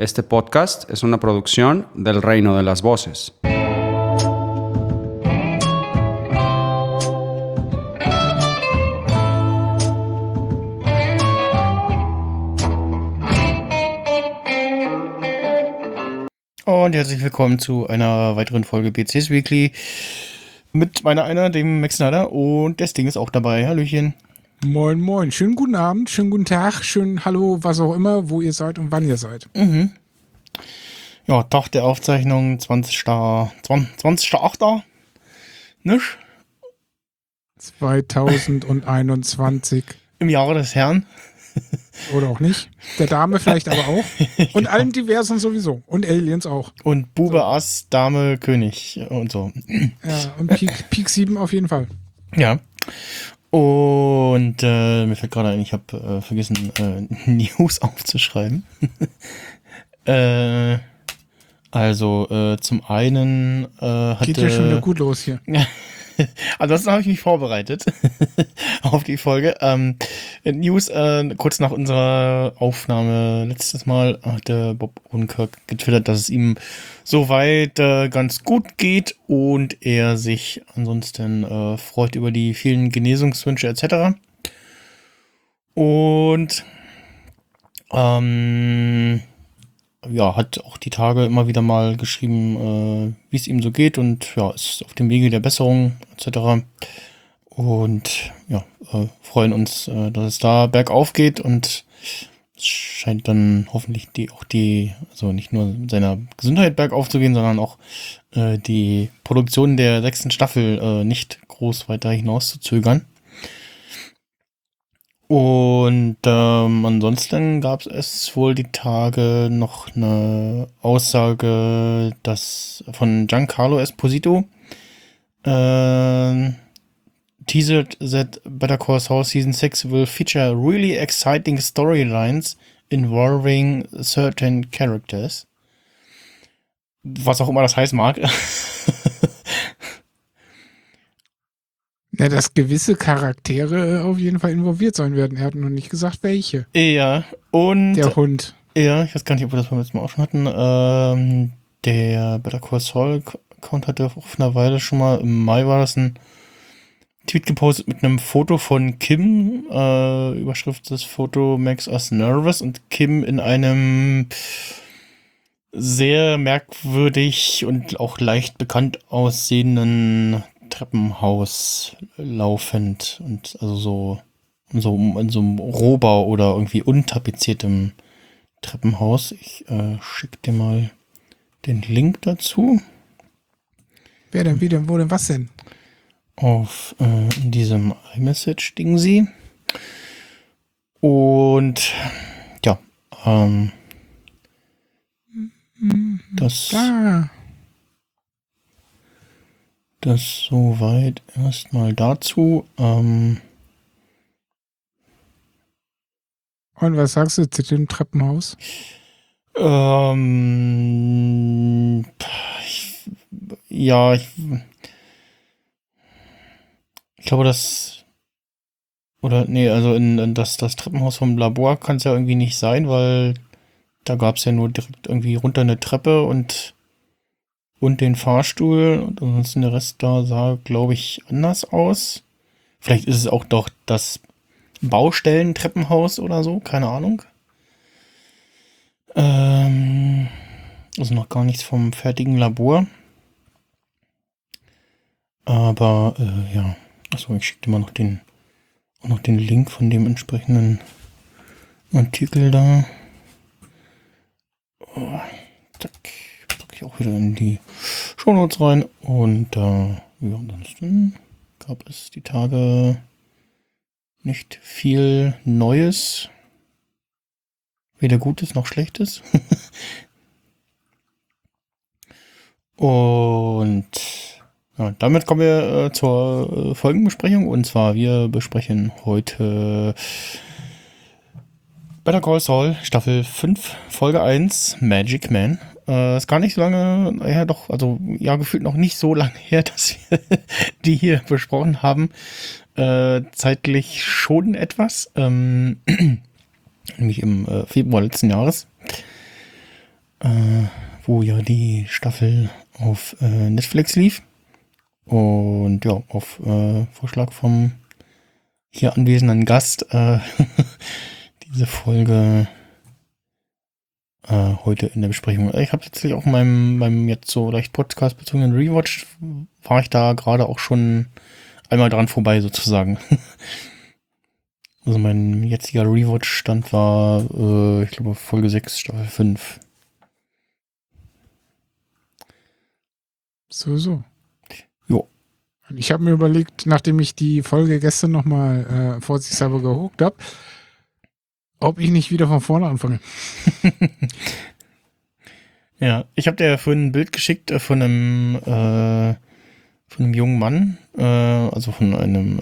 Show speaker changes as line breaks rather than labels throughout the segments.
Este podcast es una producción del Reino de las Voces.
Und herzlich willkommen zu einer weiteren Folge BCS Weekly mit meiner einer, dem Max Snyder, und das Ding ist auch dabei. Hallöchen.
Moin, moin. Schönen guten Abend, schönen guten Tag, schönen Hallo, was auch immer, wo ihr seid und wann ihr seid.
Ja, Tag der Aufzeichnung, 20.8. Nicht?
2021.
Im Jahre des Herrn.
Oder auch nicht. Der Dame vielleicht aber auch. Und allem Diversen sowieso. Und Aliens auch.
Und Bube, Ass, Dame, König und so.
Ja, und Peak 7 auf jeden Fall.
Ja. Und mir fällt gerade ein, ich habe vergessen, News aufzuschreiben. Zum einen hatte...
Geht ja schon wieder gut los hier.
Ansonsten habe ich mich vorbereitet auf die Folge. News, kurz nach unserer Aufnahme letztes Mal hatte Bob Odenkirk getwittert, dass es ihm soweit ganz gut geht und er sich ansonsten freut über die vielen Genesungswünsche etc. Und hat auch die Tage immer wieder mal geschrieben, wie es ihm so geht, und ja, ist auf dem Wege der Besserung etc. Und ja, freuen uns, dass es da bergauf geht, und es scheint dann hoffentlich also nicht nur seiner Gesundheit bergauf zu gehen, sondern auch die Produktion der 6. Staffel nicht groß weiter hinaus zu zögern. Und ansonsten gab es wohl die Tage noch eine Aussage, dass von Giancarlo Esposito teased that Better Call Saul Season 6 will feature really exciting storylines involving certain characters. Was auch immer das heißen mag.
Ja, dass gewisse Charaktere auf jeden Fall involviert sein werden. Er hat noch nicht gesagt, welche.
Ja, und...
Der Hund.
Ja, ich weiß gar nicht, ob wir das beim letzten Mal auch schon hatten. Der Better Call Saul Account hatte vor einer Weile schon mal, im Mai war das, ein Tweet gepostet mit einem Foto von Kim. Überschrift des Foto makes us nervous, und Kim in einem sehr merkwürdig und auch leicht bekannt aussehenden Treppenhaus laufend, und also in so einem Rohbau oder irgendwie untapeziertem Treppenhaus. Ich schicke dir mal den Link dazu.
Wer denn, wie denn, wo denn, was denn?
Auf in diesem iMessage-Ding sie. Und ja, das soweit erstmal dazu.
Und was sagst du zu dem Treppenhaus?
Ich glaube, das Treppenhaus vom Labor kann es ja irgendwie nicht sein, weil da gab es ja nur direkt irgendwie runter eine Treppe und den Fahrstuhl, und ansonsten der Rest da sah, glaube ich, anders aus. Vielleicht ist es auch doch das Baustellentreppenhaus oder so, keine Ahnung. Also noch gar nichts vom fertigen Labor. Aber ja, achso, ich schicke dir mal noch den Link von dem entsprechenden Artikel da. Zack, packe ich auch wieder in die Shownotes rein. Und ansonsten gab es die Tage nicht viel Neues. Weder Gutes noch Schlechtes. Und ja, damit kommen wir zur Folgenbesprechung. Und zwar, wir besprechen heute Better Call Saul, Staffel 5, Folge 1, Magic Man. Ist gar nicht so lange her, gefühlt noch nicht so lange her, dass wir die hier besprochen haben. Zeitlich schon etwas. Nämlich im Februar letzten Jahres. wo ja die Staffel auf Netflix lief. Und ja, auf Vorschlag vom hier anwesenden Gast diese Folge heute in der Besprechung. Ich habe tatsächlich auch meinem jetzt so leicht Podcast-bezogenen Rewatch, war ich da gerade auch schon einmal dran vorbei sozusagen. Also mein jetziger Rewatch-Stand war, ich glaube, Folge 6, Staffel 5.
So.
Jo.
Ich habe mir überlegt, nachdem ich die Folge gestern nochmal vorsichtshalber geguckt habe, ob ich nicht wieder von vorne anfange.
Ja, ich habe dir ja vorhin ein Bild geschickt von einem jungen Mann, also von einem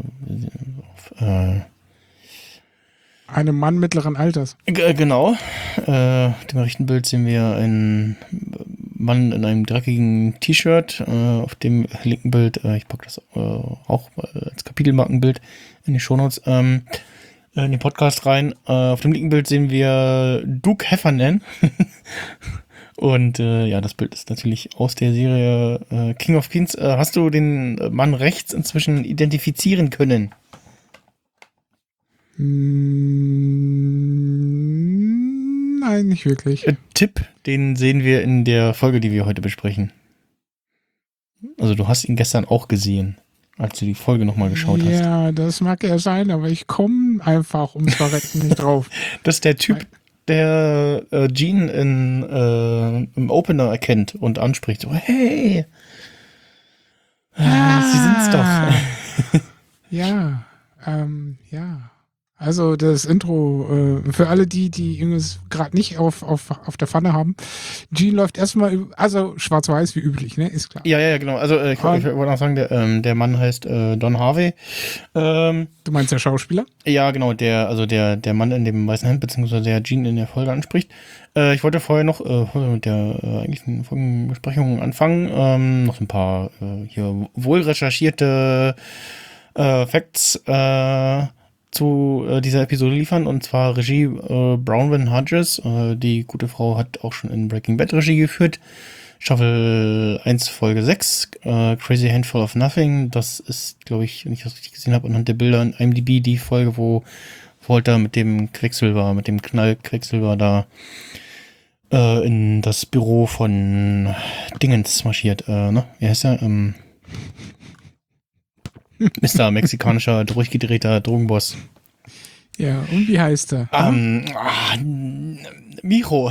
Einem Mann mittleren Alters.
Genau. Auf dem rechten Bild sehen wir einen Mann in einem dreckigen T-Shirt. Auf dem linken Bild, ich packe das auch als Kapitelmarkenbild in die Shownotes, in den Podcast rein. Auf dem linken Bild sehen wir Duke Heffernan. Und ja, das Bild ist natürlich aus der Serie King of Queens. Hast du den Mann rechts inzwischen identifizieren können?
Nein, nicht wirklich.
Tipp, den sehen wir in der Folge, die wir heute besprechen. Also du hast ihn gestern auch gesehen, als du die Folge nochmal geschaut hast.
Ja, das mag ja sein, aber ich komme einfach ums Verrecken nicht drauf.
Das ist der Typ, der Jean im Opener erkennt und anspricht. So, hey, Sie sind's doch.
Ja, ja. Also das Intro, für alle die es gerade nicht auf der Pfanne haben, Jean läuft erstmal, also schwarz-weiß wie üblich, ne? Ist klar.
Ja, genau. Also ich wollte auch sagen, der Mann heißt Don Harvey.
Du meinst der Schauspieler?
Ja, genau, der Mann in dem weißen Hemd, beziehungsweise der Jean in der Folge anspricht. Ich wollte vorher noch mit der eigentlichen Folgenbesprechung anfangen. Noch ein paar hier wohl recherchierte Facts zu dieser Episode liefern, und zwar Regie Bronwyn Hodges. Die gute Frau hat auch schon in Breaking Bad Regie geführt. Staffel 1, Folge 6, Crazy Handful of Nothing. Das ist, glaube ich, wenn ich das richtig gesehen habe, anhand der Bilder in IMDb die Folge, wo Walter mit dem Quecksilber, mit dem Knallquecksilber da in das Büro von Dingens marschiert. Ne? Wie heißt er? Mr. mexikanischer, durchgedrehter Drogenboss.
Ja, und wie heißt er?
Mijo.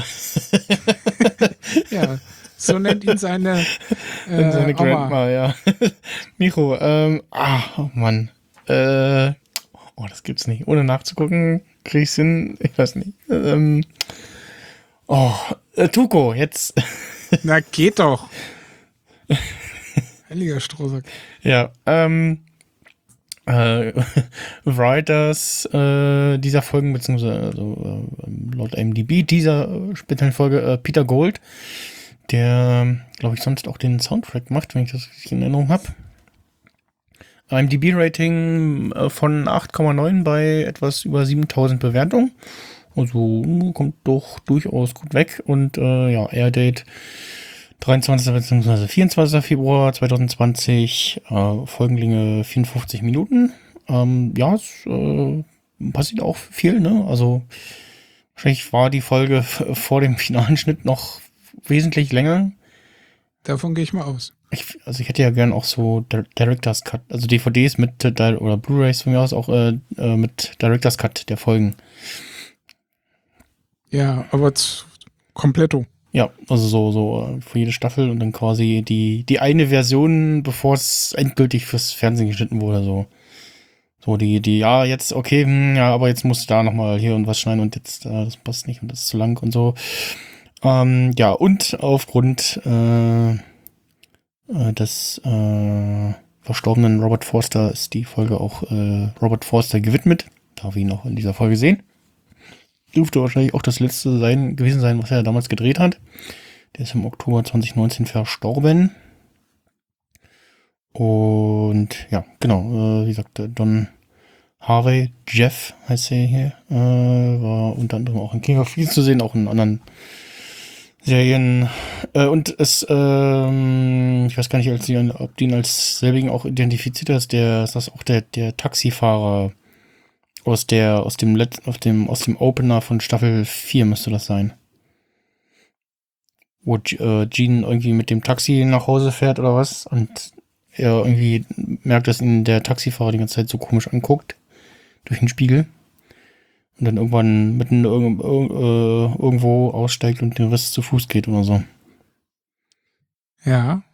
Ja, so nennt ihn seine
Seine
Oma.
Grandma, ja. Mijo, oh Mann. Das gibt's nicht. Ohne nachzugucken, krieg ich's hin. Ich weiß nicht. Tuco, jetzt.
Na, geht doch. Heiliger Strohsack.
Ja, Writers dieser Folgen, beziehungsweise laut IMDb dieser speziellen Folge, Peter Gold, der, glaube ich, sonst auch den Soundtrack macht, wenn ich das richtig in Erinnerung habe. IMDb-Rating von 8,9 bei etwas über 7000 Bewertungen. Also kommt doch durchaus gut weg. Und Airdate 23. bzw. 24. Februar 2020, Folgenlänge 54 Minuten. Es passiert auch viel, ne? Also wahrscheinlich war die Folge vor dem finalen Schnitt noch wesentlich länger.
Davon gehe ich mal aus.
Ich hätte ja gern auch so Director's Cut, also DVDs mit oder Blu-rays von mir aus auch mit Director's Cut der Folgen.
Ja, aber kompletto.
Ja, also so für jede Staffel und dann quasi die eine Version, bevor es endgültig fürs Fernsehen geschnitten wurde, so. So jetzt, okay, aber jetzt musst du da nochmal hier und was schneiden und jetzt, das passt nicht und das ist zu lang und so. Und aufgrund des verstorbenen Robert Forster ist die Folge auch Robert Forster gewidmet. Darf ich ihn auch in dieser Folge sehen. Dürfte wahrscheinlich auch das letzte gewesen sein, was er damals gedreht hat. Der ist im Oktober 2019 verstorben. Und ja, genau, wie gesagt, Don Harvey, Jeff heißt er hier, war unter anderem auch in King of Queens zu sehen, auch in anderen Serien. Und es, ich weiß gar nicht, ob die ihn als selbigen auch identifiziert ist, ist das auch der Taxifahrer aus dem Opener von Staffel 4 müsste das sein. Wo Gene irgendwie mit dem Taxi nach Hause fährt oder was und er irgendwie merkt, dass ihn der Taxifahrer die ganze Zeit so komisch anguckt durch den Spiegel und dann irgendwann mitten irgendwo aussteigt und den Rest zu Fuß geht oder so.
Ja.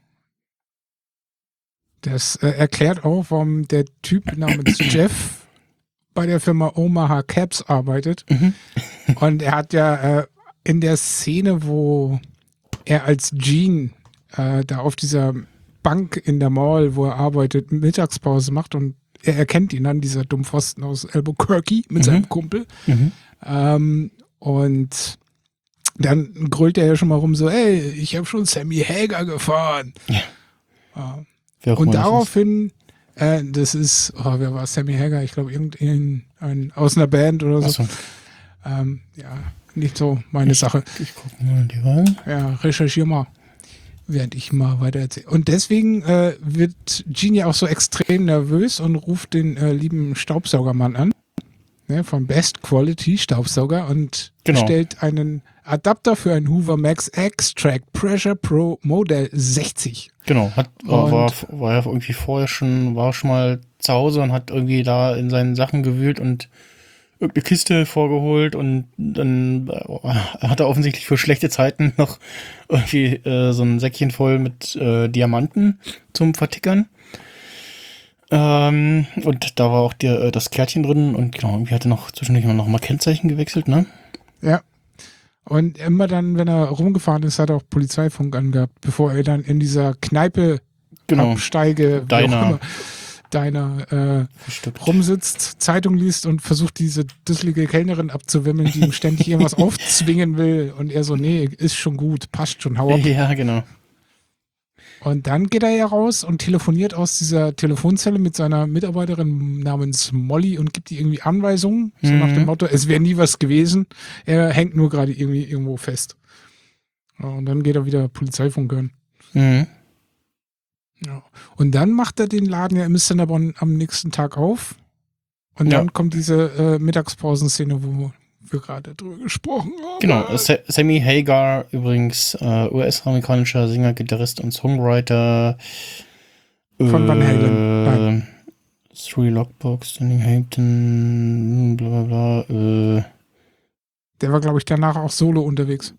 Das erklärt auch, warum der Typ namens Jeff bei der Firma Omaha Cabs arbeitet.
Mhm.
Und er hat ja in der Szene, wo er als Gene da auf dieser Bank in der Mall, wo er arbeitet, Mittagspause macht und er erkennt ihn dann, dieser Dummpfosten aus Albuquerque mit seinem Kumpel. Und dann grölt er ja schon mal rum so, ey, ich habe schon Sammy Hagar gefahren.
Ja.
Und daraufhin, das ist, wer war Sammy Hagar? Ich glaube, irgendein aus einer Band oder so. Ja, nicht so meine Sache.
Ich guck mal die Wahl.
Ja, recherchier mal, während ich mal weiter erzähle. Und deswegen wird Gene ja auch so extrem nervös und ruft den lieben Staubsaugermann an, ne, von Best Quality Staubsauger und stellt einen Adapter für einen Hoover Max Extract Pressure Pro Modell 60.
Genau, war ja irgendwie vorher schon mal zu Hause und hat irgendwie da in seinen Sachen gewühlt und irgendeine Kiste vorgeholt und dann hat er offensichtlich für schlechte Zeiten noch irgendwie so ein Säckchen voll mit Diamanten zum Vertickern. Und da war auch das Kärtchen drin und genau, irgendwie hat er noch zwischendurch noch mal Kennzeichen gewechselt, ne?
Ja. Und immer dann, wenn er rumgefahren ist, hat er auch Polizeifunk angehabt, bevor er dann in dieser Kneipe absteige, Deiner rumsitzt, Zeitung liest und versucht, diese dusselige Kellnerin abzuwimmeln, die ihm ständig irgendwas aufzwingen will. Und er so, nee, ist schon gut, passt schon, hau ab.
Ja, genau.
Und dann geht er ja raus und telefoniert aus dieser Telefonzelle mit seiner Mitarbeiterin namens Molly und gibt ihr irgendwie Anweisungen, so nach dem Motto, es wäre nie was gewesen, er hängt nur gerade irgendwie irgendwo fest. Ja, und dann geht er wieder Polizeifunk hören. Ja. Und dann macht er den Laden ja im Cinnabon am nächsten Tag auf. Und dann kommt diese Mittagspausenszene, wo wir gerade drüber gesprochen haben.
Genau, Sammy Hagar, übrigens US-amerikanischer Sänger, Gitarrist und Songwriter.
Von Van Halen. Nein.
Three Lockbox, Standing Hampton, bla bla bla.
Der war, glaube ich, danach auch solo unterwegs.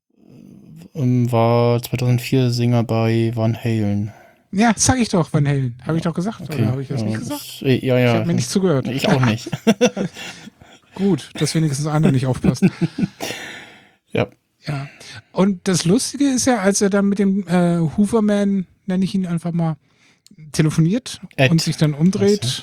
War 2004 Sänger bei Van Halen.
Ja, sag ich doch, Van Halen. Habe ich doch gesagt,
okay.
Oder habe ich das nicht gesagt?
Ja.
Ich habe mir nicht zugehört.
Ich auch nicht.
Gut, dass wenigstens einer nicht aufpasst.
Ja.
Und das Lustige ist ja, als er dann mit dem Hooverman, nenne ich ihn einfach mal, telefoniert und sich dann umdreht,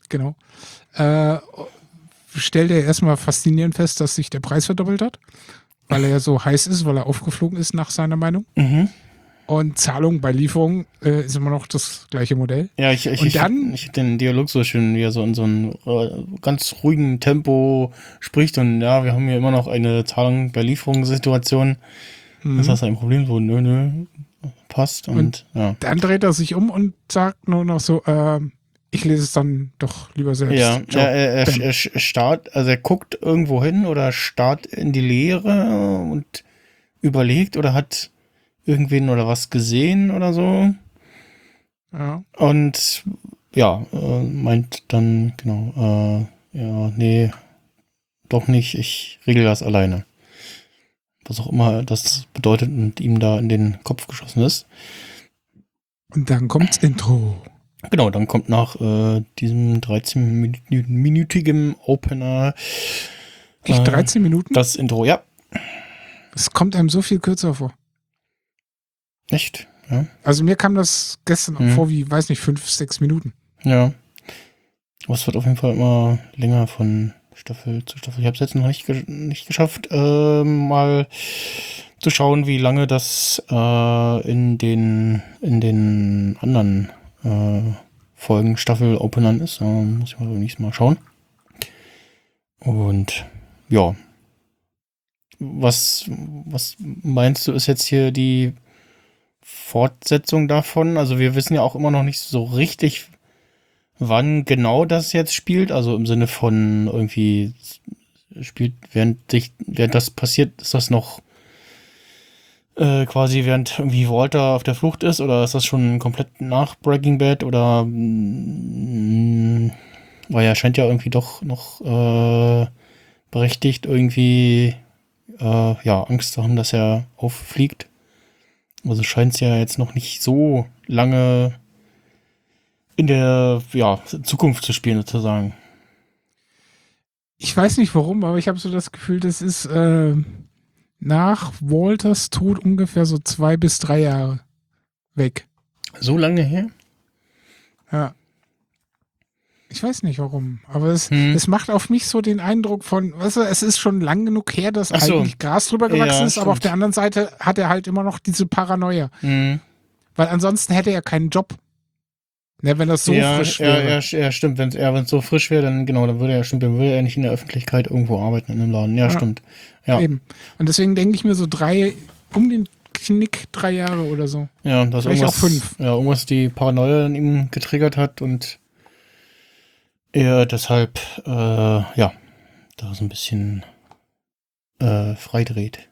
stellt er erstmal faszinierend fest, dass sich der Preis verdoppelt hat, weil er ja so heiß ist, weil er aufgeflogen ist, nach seiner Meinung. Und Zahlung bei Lieferung ist immer noch das gleiche Modell.
Ja, ich finde den Dialog so schön, wie er so in so einem ganz ruhigen Tempo spricht und ja, wir haben hier immer noch eine Zahlung bei Lieferungssituation. Ist das ein Problem? So, nö, passt. Und ja.
Dann dreht er sich um und sagt nur noch so, ich lese es dann doch lieber selbst.
Ja, er starrt, also er guckt irgendwo hin oder starrt in die Leere und überlegt oder hat irgendwen oder was gesehen oder so.
Ja.
Und meint dann, nee, doch nicht, ich regel das alleine. Was auch immer das bedeutet und ihm da in den Kopf geschossen ist.
Und dann kommt's Intro.
Genau, dann kommt nach diesem 13-minütigen Opener
13 Minuten?
Das Intro, ja.
Es kommt einem so viel kürzer vor.
Echt? Ja.
Also mir kam das gestern auch vor wie, weiß nicht, 5, 6 Minuten.
Ja. Aber es wird auf jeden Fall immer länger von Staffel zu Staffel. Ich habe es jetzt noch nicht geschafft, mal zu schauen, wie lange das in den anderen Folgen Staffel-Openern ist. Muss ich mal beim nächsten Mal schauen. Und ja. was meinst du, ist jetzt hier die Fortsetzung davon? Also wir wissen ja auch immer noch nicht so richtig, wann genau das jetzt spielt. Also im Sinne von irgendwie spielt, während das passiert, ist das noch quasi während irgendwie Walter auf der Flucht ist, oder ist das schon komplett nach Breaking Bad, oder weil er scheint ja irgendwie doch noch berechtigt irgendwie Angst zu haben, dass er auffliegt. Also scheint es ja jetzt noch nicht so lange in der Zukunft zu spielen, sozusagen.
Ich weiß nicht warum, aber ich habe so das Gefühl, das ist nach Walters Tod ungefähr so 2 bis 3 Jahre weg.
So lange her?
Ja. Ich weiß nicht warum, aber es macht auf mich so den Eindruck von, weißt du, es ist schon lang genug her, dass eigentlich Gras drüber gewachsen ist, aber auf der anderen Seite hat er halt immer noch diese Paranoia. Weil ansonsten hätte er keinen Job. Ne, wenn das so frisch wäre.
Ja, stimmt. Wenn es so frisch wäre, dann würde er nicht in der Öffentlichkeit irgendwo arbeiten in einem Laden. Ja, stimmt. Ja.
Eben. Und deswegen denke ich mir so um den Knick 3 Jahre oder so.
Ja, das
vielleicht auch 5.
Ja, irgendwas die Paranoia in ihm getriggert hat und er deshalb, da so ein bisschen freidreht.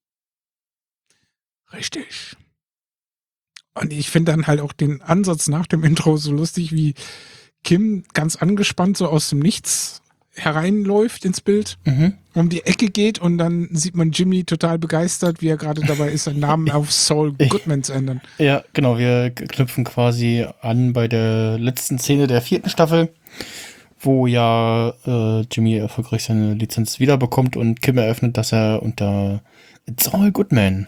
Richtig. Und ich finde dann halt auch den Ansatz nach dem Intro so lustig, wie Kim ganz angespannt so aus dem Nichts hereinläuft ins Bild, um die Ecke geht und dann sieht man Jimmy total begeistert, wie er gerade dabei ist, seinen Namen auf Saul Goodman zu ändern.
Ja, genau. Wir knüpfen quasi an bei der letzten Szene der 4. Staffel, wo ja Jimmy erfolgreich seine Lizenz wiederbekommt und Kim eröffnet, dass er unter Saul Goodman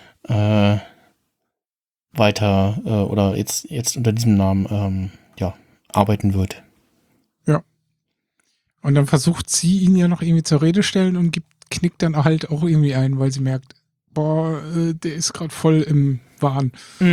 weiter oder jetzt unter diesem Namen arbeiten wird.
Ja. Und dann versucht sie ihn ja noch irgendwie zur Rede stellen und knickt dann halt auch irgendwie ein, weil sie merkt, der ist gerade voll im Wahn.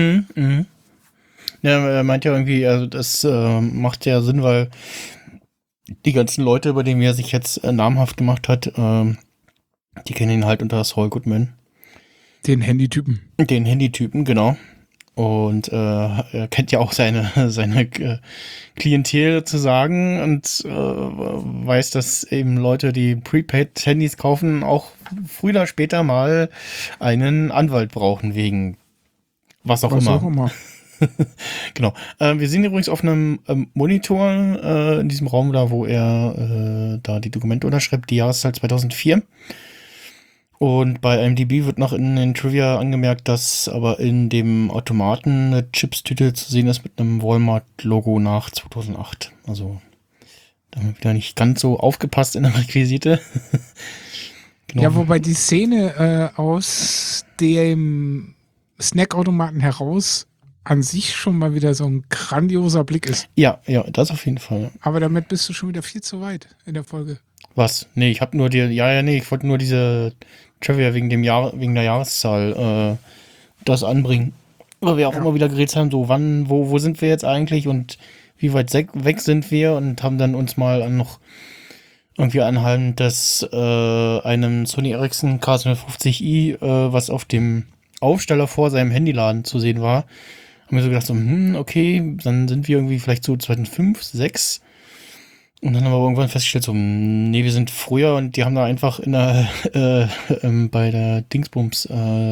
Ja, er meint ja irgendwie, also das macht ja Sinn, weil die ganzen Leute, über die er sich jetzt namhaft gemacht hat, die kennen ihn halt unter Saul Goodman.
Den Handytypen,
genau. Und er kennt ja auch seine Klientel sozusagen und weiß, dass eben Leute, die Prepaid-Handys kaufen, auch früher oder später mal einen Anwalt brauchen wegen was auch immer. Genau. Wir sind übrigens auf einem Monitor in diesem Raum da, wo er da die Dokumente unterschreibt, die Jahreszahl 2004. Und bei IMDb wird noch in den Trivia angemerkt, dass aber in dem Automaten eine Chips-Tüte zu sehen ist mit einem Walmart-Logo nach 2008. Also da haben wir wieder nicht ganz so aufgepasst in der Requisite.
Genau. Ja, wobei die Szene aus dem Snackautomaten heraus an sich schon mal wieder so ein grandioser Blick ist.
Ja, das auf jeden Fall.
Aber damit bist du schon wieder viel zu weit in der Folge.
Was? Nee, ich habe nur ich wollte nur diese Trivia wegen der Jahreszahl das anbringen. Weil wir auch immer wieder geredet haben, so wo sind wir jetzt eigentlich und wie weit weg sind wir, und haben dann uns mal noch irgendwie anhand des einem Sony Ericsson K750i, was auf dem Aufsteller vor seinem Handyladen zu sehen war, haben wir so gedacht, so, okay, dann sind wir irgendwie vielleicht so 2005, 2006. Und dann haben wir irgendwann festgestellt, so, nee, wir sind früher, und die haben da einfach bei der Dingsbums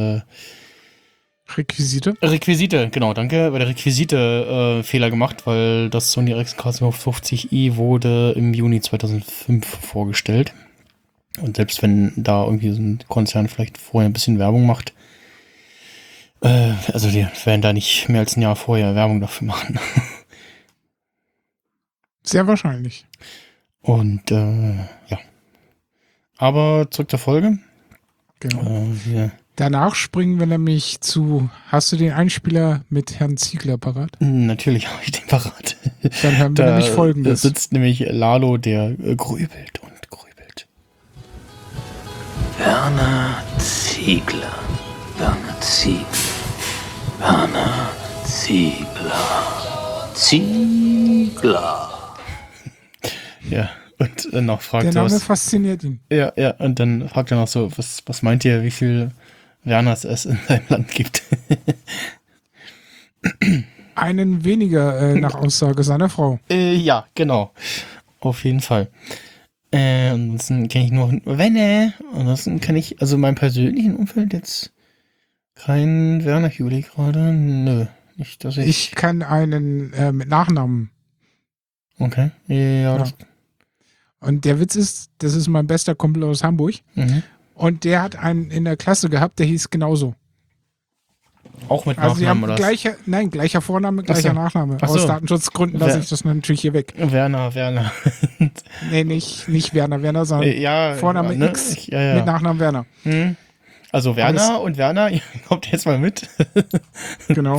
Requisite, genau, danke, bei der Requisite Fehler gemacht, weil das Sony Ericsson K750i wurde im Juni 2005 vorgestellt. Und selbst wenn da irgendwie so ein Konzern vielleicht vorher ein bisschen Werbung macht, also die werden da nicht mehr als ein Jahr vorher Werbung dafür machen.
Sehr wahrscheinlich.
Und aber zurück zur Folge.
Genau. Danach springen wir nämlich zu, hast du den Einspieler mit Herrn Ziegler parat?
Natürlich habe ich den parat.
Dann hören wir nämlich Folgendes.
Da sitzt nämlich Lalo, der grübelt und grübelt.
Werner Ziegler.
Und dann noch fragt
Der
so,
Name fasziniert ihn.
ja, und dann fragt er noch so, was meint ihr, wie viel Werners es in seinem Land gibt?
Einen weniger nach Aussage seiner Frau.
Ja, genau. Auf jeden Fall. Ansonsten kenne ich nur Wenne. Ansonsten kenne ich, also in meinem persönlichen Umfeld jetzt kein Werner Hewley gerade. Nö, nicht, dass
Ich kann einen mit Nachnamen.
Okay, ja.
Ja. Und der Witz ist, das ist mein bester Kumpel aus Hamburg.
Mhm.
Und der hat einen in der Klasse gehabt, der hieß genauso.
Auch mit
Also die
Nachnamen,
haben
oder?
gleicher Vorname, gleicher
so.
Nachname.
Ach so.
Aus Datenschutzgründen lasse ich das natürlich hier weg.
Werner.
Nee, nicht Werner, sondern
Ja,
Vorname
ne?
X
Ja.
mit Nachnamen Werner.
Hm. Also Werner und Werner, ihr kommt jetzt mal mit.
Genau.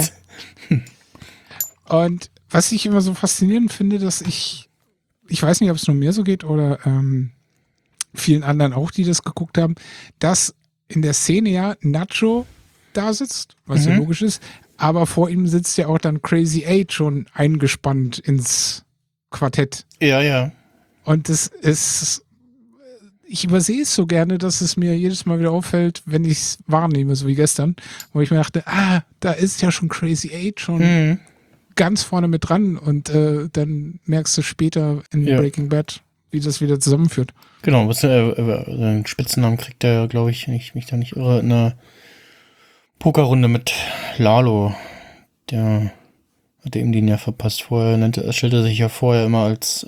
Und was ich immer so faszinierend finde, dass ich weiß nicht, ob es nur mir so geht oder vielen anderen auch, die das geguckt haben, dass in der Szene ja Nacho da sitzt, was ja logisch ist, aber vor ihm sitzt ja auch dann Crazy 8 schon eingespannt ins Quartett.
Ja.
Und das ist, ich übersehe es so gerne, dass es mir jedes Mal wieder auffällt, wenn ich es wahrnehme, so wie gestern, wo ich mir dachte, da ist ja schon Crazy 8 schon ganz vorne mit dran und dann merkst du später in Breaking Bad, wie das wieder zusammenführt.
Genau, seinen Spitzennamen kriegt er, glaube ich, wenn ich mich da nicht irre, in einer Pokerrunde mit Lalo. Der hatte ihm den ja verpasst. Vorher stellte er sich ja vorher immer als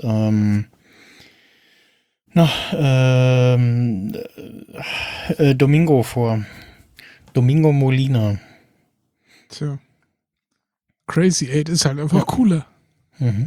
Domingo vor. Domingo Molina.
Tja. Crazy 8 ist halt einfach cooler.
Mhm.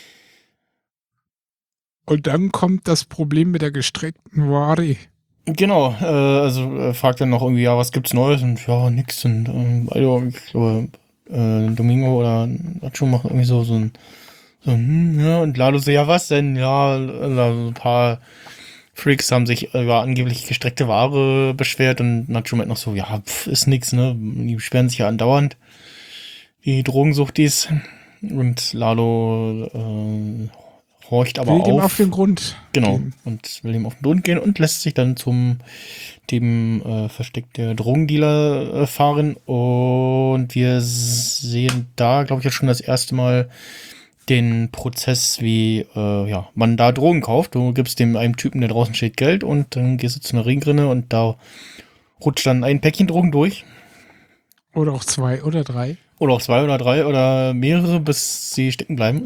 Und dann kommt das Problem mit der gestreckten Ware.
Genau, also fragt dann noch irgendwie, ja, was gibt's Neues? Und ja, nix. Und also, ich glaube, Domingo oder Nacho macht irgendwie so ein ja, und Lalo so, ja, was denn? Ja, also ein paar Freaks haben sich über angeblich gestreckte Ware beschwert und Nacho meint noch so, ja, ist nix, ne? Die beschweren sich ja andauernd. Die Drogensuchtis. Und Lalo horcht aber
will dem
auf.
auf den Grund.
Genau.
gehen.
Und will ihm auf den Grund gehen und lässt sich dann zum dem Versteck der Drogendealer fahren. Und wir sehen da, glaube ich, jetzt schon das erste Mal den Prozess, wie man da Drogen kauft. Du gibst dem einem Typen, der draußen steht, Geld und dann gehst du zu einer Ringgrinne und da rutscht dann ein Päckchen Drogen durch.
Oder auch 2 oder 3.
Oder auch 2 oder 3 oder mehrere, bis sie stecken bleiben.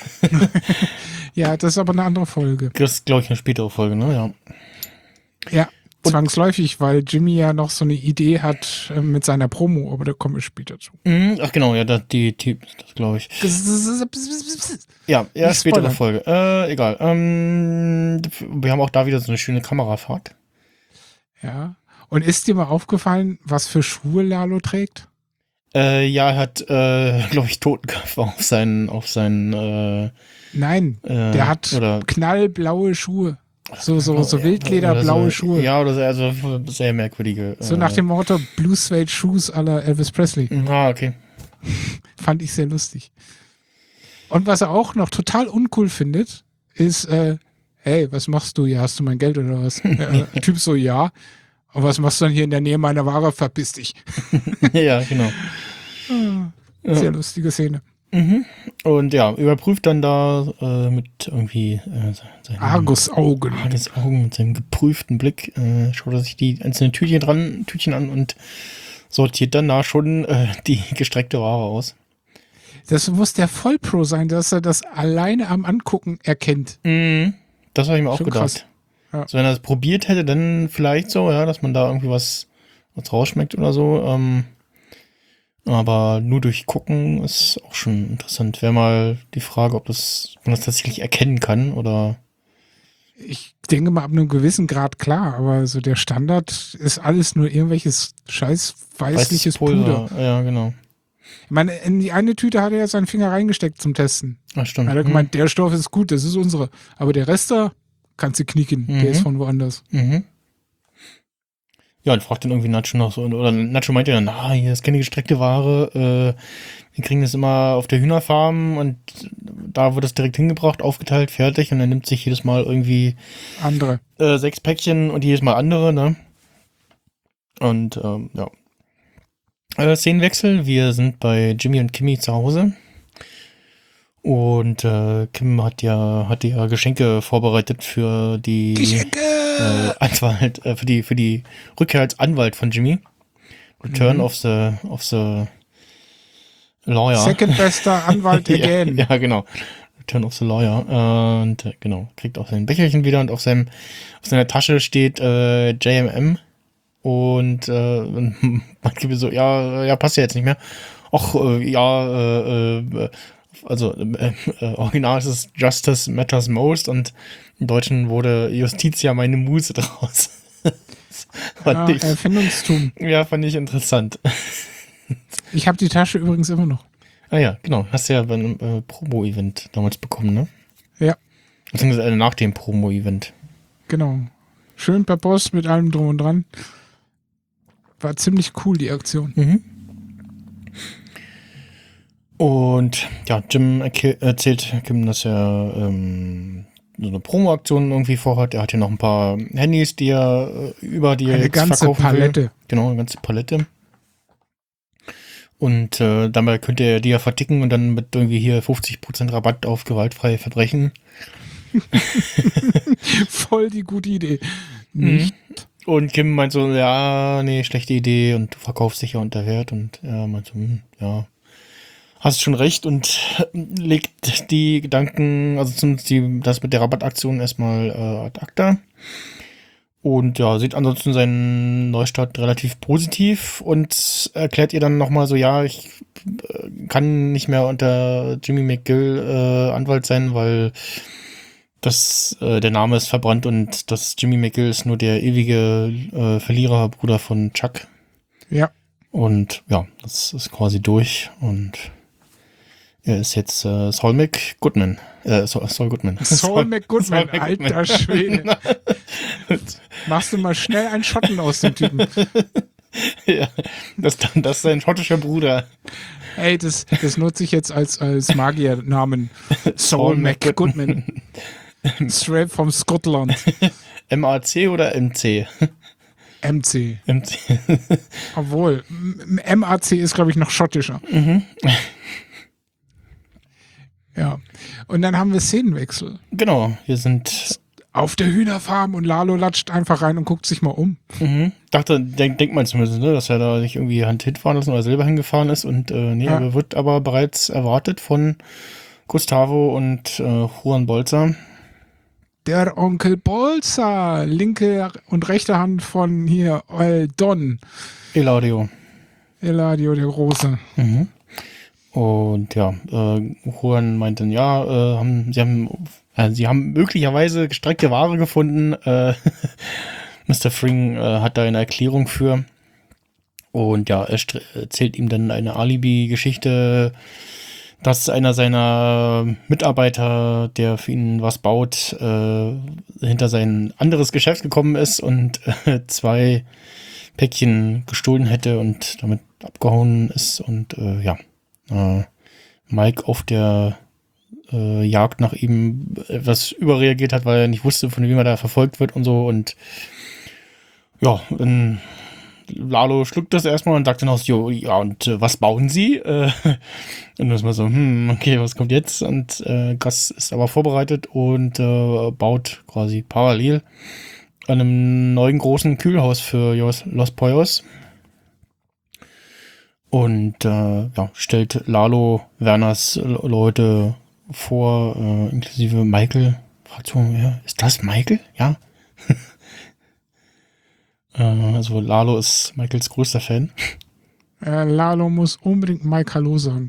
Ja, das ist aber eine andere Folge.
Das ist, glaube ich, eine spätere Folge, ne? Ja.
Ja, zwangsläufig, weil Jimmy ja noch so eine Idee hat mit seiner Promo, aber da kommen wir später zu.
Ach genau, ja, das glaube ich. Ja,
Nicht
spätere
spoilern.
Folge. Egal. Wir haben auch da wieder so eine schöne Kamerafahrt.
Ja. Und ist dir mal aufgefallen, was für Schuhe Lalo trägt?
Ja, er hat, glaube ich, Totenkopf auf seinen
Nein, der hat
oder-
knallblaue Schuhe. So wildlederblaue
oder so,
Schuhe.
Ja, oder so, also sehr merkwürdige.
So nach dem Motto Blue Suede Shoes à la Elvis Presley.
Okay.
Fand ich sehr lustig. Und was er auch noch total uncool findet, ist, hey, was machst du hier? Hast du mein Geld oder was? Typ so, ja. Und was machst du dann hier in der Nähe meiner Ware? Verpiss dich.
Ja, genau.
Sehr lustige Szene.
Und ja, überprüft dann da mit irgendwie seinen
Argusaugen.
Augen, mit seinem geprüften Blick, schaut er sich die einzelnen Tütchen an und sortiert dann da schon die gestreckte Ware aus.
Das muss der Vollpro sein, dass er das alleine am Angucken erkennt.
Das habe ich mir auch
Schon
gedacht.
krass. Ja.
So, wenn er das probiert hätte, dann vielleicht so, ja, dass man da irgendwie was rausschmeckt oder so. Aber nur durch Gucken ist auch schon interessant. Wäre mal die Frage, ob man das tatsächlich erkennen kann oder.
Ich denke mal ab einem gewissen Grad klar, aber so der Standard ist alles nur irgendwelches scheiß weißliches Puder.
Ja, genau.
Ich meine, in die eine Tüte hat er ja seinen Finger reingesteckt zum Testen.
Ach, stimmt.
Da hat er gemeint, der Stoff ist gut, das ist unsere. Aber der Rest da kannst du knicken, der ist von woanders.
Ja, und fragt dann irgendwie Nacho noch so, oder Nacho meint ja dann, hier ist keine gestreckte Ware, wir kriegen das immer auf der Hühnerfarm und da wird es direkt hingebracht, aufgeteilt, fertig und er nimmt sich jedes Mal irgendwie
Andere.
6 Päckchen und jedes Mal andere, ne? Und ja. Szenenwechsel, wir sind bei Jimmy und Kimmy zu Hause. Und Kim hat ja Geschenke vorbereitet für die Anwalt, für die Rückkehr als Anwalt von Jimmy. Return of the Lawyer.
Second bester Anwalt again.
Ja, genau. Return of the Lawyer. Und genau, kriegt auch sein Becherchen wieder und auf seiner Tasche steht JMM. Und manche so, ja, passt ja jetzt nicht mehr. Ach, also original ist es Justice Matters Most und im Deutschen wurde Justitia meine Muse draus.
Ja, Erfindungstum.
Ja, fand ich interessant.
Ich habe die Tasche übrigens immer noch.
Ah ja, genau. Hast du ja bei einem Promo-Event damals bekommen, ne?
Ja.
Beziehungsweise nach dem Promo-Event.
Genau. Schön per Post mit allem drum und dran. War ziemlich cool, die Aktion.
Mhm. Und ja, Jim erzählt Kim, dass er so eine Promo-Aktion irgendwie vorhat. Er hat hier noch ein paar Handys, die er über die
Eine ganze
verkaufen
Palette.
will. Genau, eine ganze Palette. Und dabei könnte er die ja verticken und dann mit irgendwie hier 50% Rabatt auf gewaltfreie Verbrechen.
Voll die gute Idee. Nicht.
Und Kim meint so, ja, nee, schlechte Idee und du verkaufst dich ja unter Wert. Und er meint so, ja, hast schon recht und legt die Gedanken, also zumindest das mit der Rabattaktion erstmal ad acta. Und ja, sieht ansonsten seinen Neustart relativ positiv und erklärt ihr dann nochmal so, ja, ich kann nicht mehr unter Jimmy McGill Anwalt sein, weil der Name ist verbrannt und das Jimmy McGill ist nur der ewige Verliererbruder von Chuck.
Ja.
Und ja, das ist quasi durch und er ist jetzt Saul McGoodman. Saul Goodman.
Saul McGoodman,
Saul McGoodman.
alter Schwede. Machst du mal schnell einen Schotten aus dem Typen.
Ja, das ist sein schottischer Bruder.
Ey, das nutze ich jetzt als Magiernamen. Saul McGoodman. Straight from Scotland.
MAC oder MC?
MC.
MC.
Obwohl, MAC ist, glaube ich, noch schottischer. Ja. Und dann haben wir Szenenwechsel.
Genau, wir sind
auf der Hühnerfarm und Lalo latscht einfach rein und guckt sich mal um.
Dachte, denkt man zumindest, ne, dass er da nicht irgendwie Hand hinfahren lassen oder selber hingefahren ist und er wird aber bereits erwartet von Gustavo und Juan Bolzer.
Der Onkel Bolzer, linke und rechte Hand von hier Don.
Eladio,
der Große.
Und ja, Juan meinte, ja, sie haben möglicherweise gestreckte Ware gefunden. Mr. Fring hat da eine Erklärung für. Und ja, er erzählt ihm dann eine Alibi-Geschichte, dass einer seiner Mitarbeiter, der für ihn was baut, hinter sein anderes Geschäft gekommen ist und 2 Päckchen gestohlen hätte und damit abgehauen ist. Und Mike auf der Jagd nach ihm etwas überreagiert hat, weil er nicht wusste, von wem er da verfolgt wird und so. Und ja, Lalo schluckt das erstmal und sagt dann auch so, ja, und was bauen sie? Und dann ist man so, okay, was kommt jetzt? Und Gus ist aber vorbereitet und baut quasi parallel an einem neuen großen Kühlhaus für Los Pollos. Und stellt Lalo Werners Leute vor, inklusive Michael. Fragt so, ja, ist das Michael? Ja. Also Lalo ist Michaels größter Fan.
Lalo muss unbedingt Mike Hallo sagen.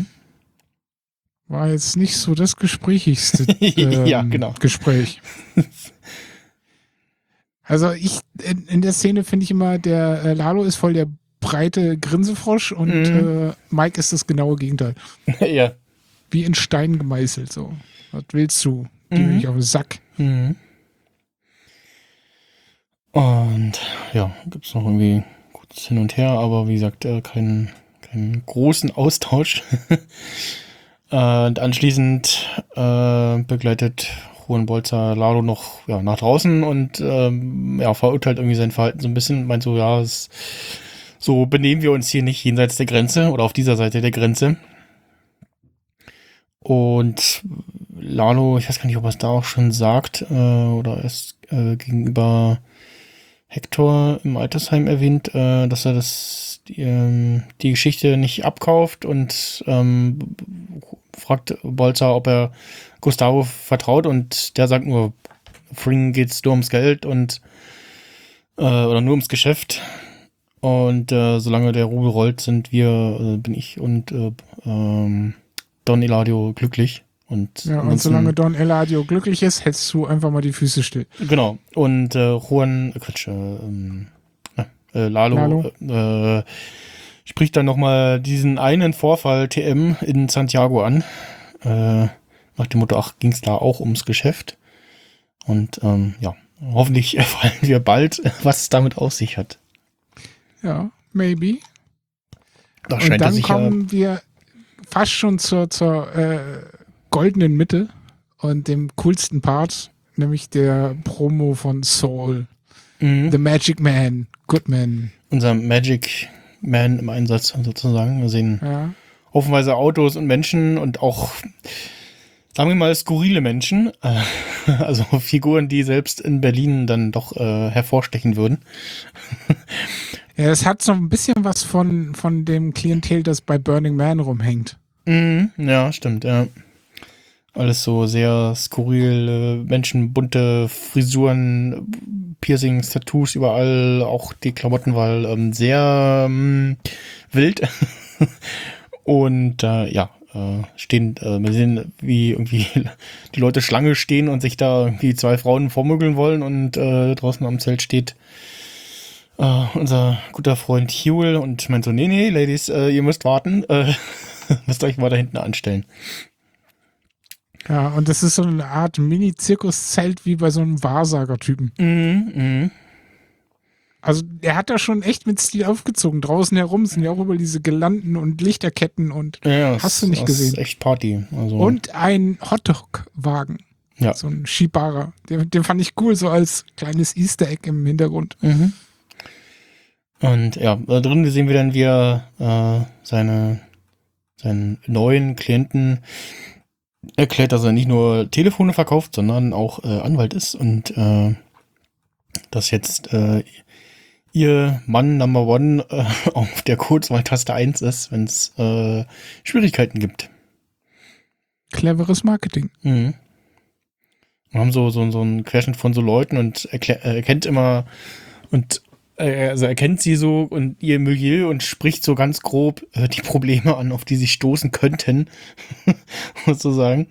War jetzt nicht so das gesprächigste
ja, genau.
Gespräch. Also in der Szene finde ich immer, der Lalo ist voll der breite Grinsefrosch und Mike ist das genaue Gegenteil.
Ja.
Wie in Stein gemeißelt so. Was willst du? Geh mir nicht auf den Sack.
Und ja, gibt es noch irgendwie kurz hin und her, aber wie gesagt, keinen großen Austausch. Und anschließend begleitet Juan Bolzer Lalo noch nach draußen und verurteilt irgendwie sein Verhalten so ein bisschen. Meint so, so benehmen wir uns hier nicht jenseits der Grenze oder auf dieser Seite der Grenze. Und Lalo, ich weiß gar nicht, ob er es da auch schon sagt oder erst gegenüber Hector im Altersheim erwähnt, dass er die Geschichte nicht abkauft und fragt Bolzer, ob er Gustavo vertraut, und der sagt nur, Fring geht's nur ums Geld und oder nur ums Geschäft, und solange der Rubel rollt, bin ich und Don Eladio glücklich. Und
solange Don Eladio glücklich ist, hältst du einfach mal die Füße still.
Genau. Und Lalo spricht dann nochmal diesen einen Vorfall TM in Santiago an. Nach dem Motto, ging es da auch ums Geschäft. Und hoffentlich erfahren wir bald, was es damit auf sich hat.
Ja, maybe.
Das
und
scheint
dann kommen wir fast schon zur goldenen Mitte und dem coolsten Part, nämlich der Promo von Saul. The Magic Man, Goodman.
Unser Magic Man im Einsatz sozusagen. Wir sehen haufenweise Autos und Menschen und auch, sagen wir mal, skurrile Menschen. Also Figuren, die selbst in Berlin dann doch hervorstechen würden.
Ja, das hat so ein bisschen was von dem Klientel, das bei Burning Man rumhängt.
Ja, stimmt, ja. Alles so sehr skurril, Menschen, bunte Frisuren, Piercings, Tattoos überall, auch die Klamottenwahl sehr wild. Und wir sehen, wie irgendwie die Leute Schlange stehen und sich da irgendwie zwei Frauen vormögeln wollen, und draußen am Zelt steht unser guter Freund Huel und meint so, nee, Ladies, ihr müsst warten, müsst euch mal da hinten anstellen.
Ja, und das ist so eine Art Mini-Zirkuszelt wie bei so einem Wahrsager-Typen. Also der hat da schon echt mit Stil aufgezogen. Draußen herum sind ja auch über diese Girlanden und Lichterketten und hast du nicht gesehen.
Das ist echt Party. Also.
Und ein Hotdog-Wagen. Ja. So ein Skibahrer. Den fand ich cool, so als kleines Easter Egg im Hintergrund.
Und da drin sehen wir dann, wie er seinen neuen Klienten erklärt, dass er nicht nur Telefone verkauft, sondern auch Anwalt ist, und dass jetzt ihr Mann Number One auf der Kurzwahltaste 1 ist, wenn es Schwierigkeiten gibt.
Cleveres Marketing.
Wir haben so einen Querschnitt von so Leuten und erkennt immer und erkennt sie so und ihr Milieu und spricht so ganz grob die Probleme an, auf die sie stoßen könnten, sozusagen.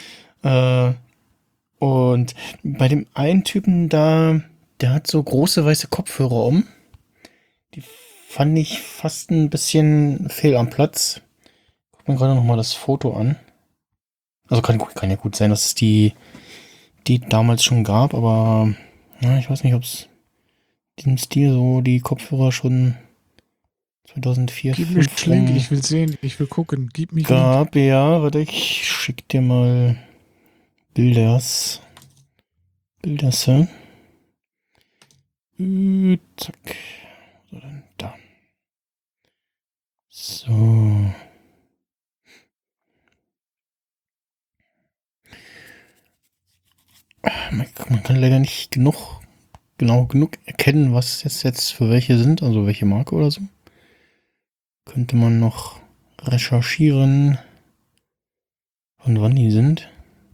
Und bei dem einen Typen da, der hat so große weiße Kopfhörer um. Die fand ich fast ein bisschen fehl am Platz. Guck mir gerade nochmal das Foto an. Also kann ja gut sein, dass es die damals schon gab, aber ich weiß nicht, ob es diesem Stil so die Kopfhörer schon 2004
Gib mir Link, ich will sehen, ich will gucken. Gib mir
gab. Ja, warte, ich schick dir mal Bilders. Zack. So, dann da. So. Man kann leider nicht genau genug erkennen, was jetzt für welche sind, also welche Marke oder so. Könnte man noch recherchieren, von wann die sind.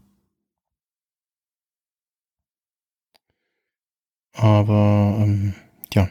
Aber, ja.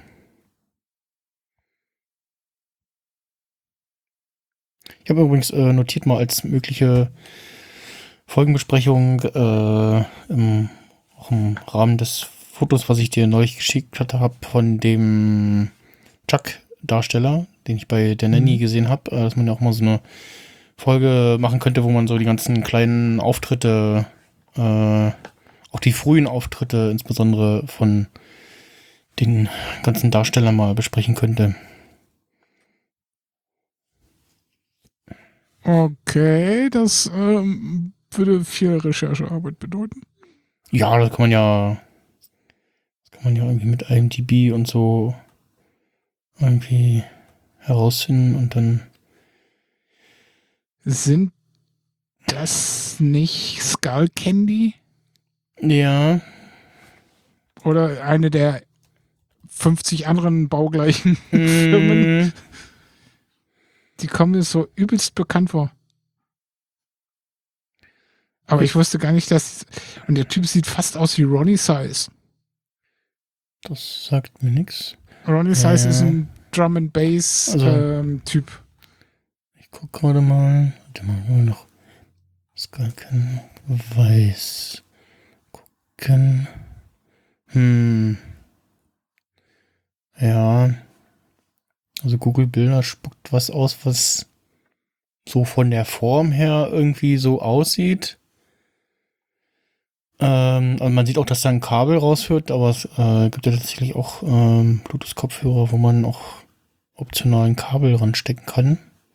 Ich habe übrigens notiert mal als mögliche Folgenbesprechung auch im Rahmen des Fotos, was ich dir neulich geschickt habe, von dem Chuck-Darsteller, den ich bei der Nanny gesehen habe, dass man ja auch mal so eine Folge machen könnte, wo man so die ganzen kleinen Auftritte, auch die frühen Auftritte, insbesondere von den ganzen Darstellern mal besprechen könnte.
Okay, das würde viel Recherchearbeit bedeuten.
Ja, das kann man ja irgendwie mit IMDb und so irgendwie herausfinden und dann.
Sind das nicht Skull Candy?
Ja.
Oder eine der 50 anderen baugleichen Firmen?
Mm,
Die kommen mir so übelst bekannt vor. Aber ich wusste gar nicht, dass. Und der Typ sieht fast aus wie Ronnie Size.
das sagt mir nichts.
Ronnie Size ist ein Drum and Bass
Also-
Typ.
Ich guck gerade mal. Warte mal, nur noch. Skalken weiß. Gucken. Ja. Also Google Bilder spuckt was aus, was so von der Form her irgendwie so aussieht. Also man sieht auch, dass da ein Kabel rausführt, aber es gibt ja tatsächlich auch Bluetooth-Kopfhörer, wo man auch optional ein Kabel ranstecken kann.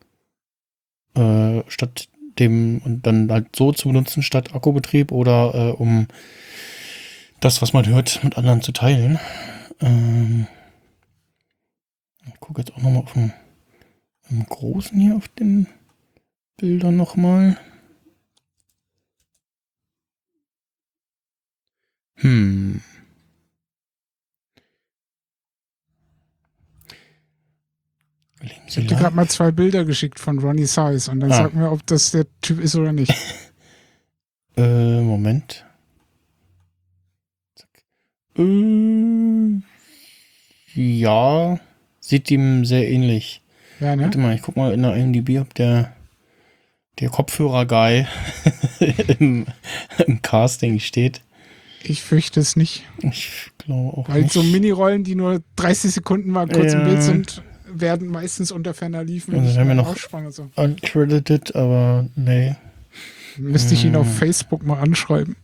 Statt dem und dann halt so zu benutzen, statt Akkubetrieb oder um das, was man hört, mit anderen zu teilen. Ich gucke jetzt auch nochmal auf dem Großen hier auf den Bildern nochmal.
Ich habe dir gerade mal 2 Bilder geschickt von Ronnie Size und dann sag mir, ob das der Typ ist oder nicht.
Moment. Zack. Ja, sieht ihm sehr ähnlich.
Ja, ne?
Warte mal, ich guck mal in der IMDb, ob der Kopfhörer-Guy im Casting steht.
Ich fürchte es nicht.
Ich glaube auch
Weil
nicht.
so Minirollen, die nur 30 Sekunden mal kurz im
Ja.
Bild sind, werden meistens unter ferner Liefen
Also
nicht
wir haben ja
mehr
noch-
ausspannen und so.
Uncredited, aber nee.
Müsste ich ihn auf Facebook mal anschreiben.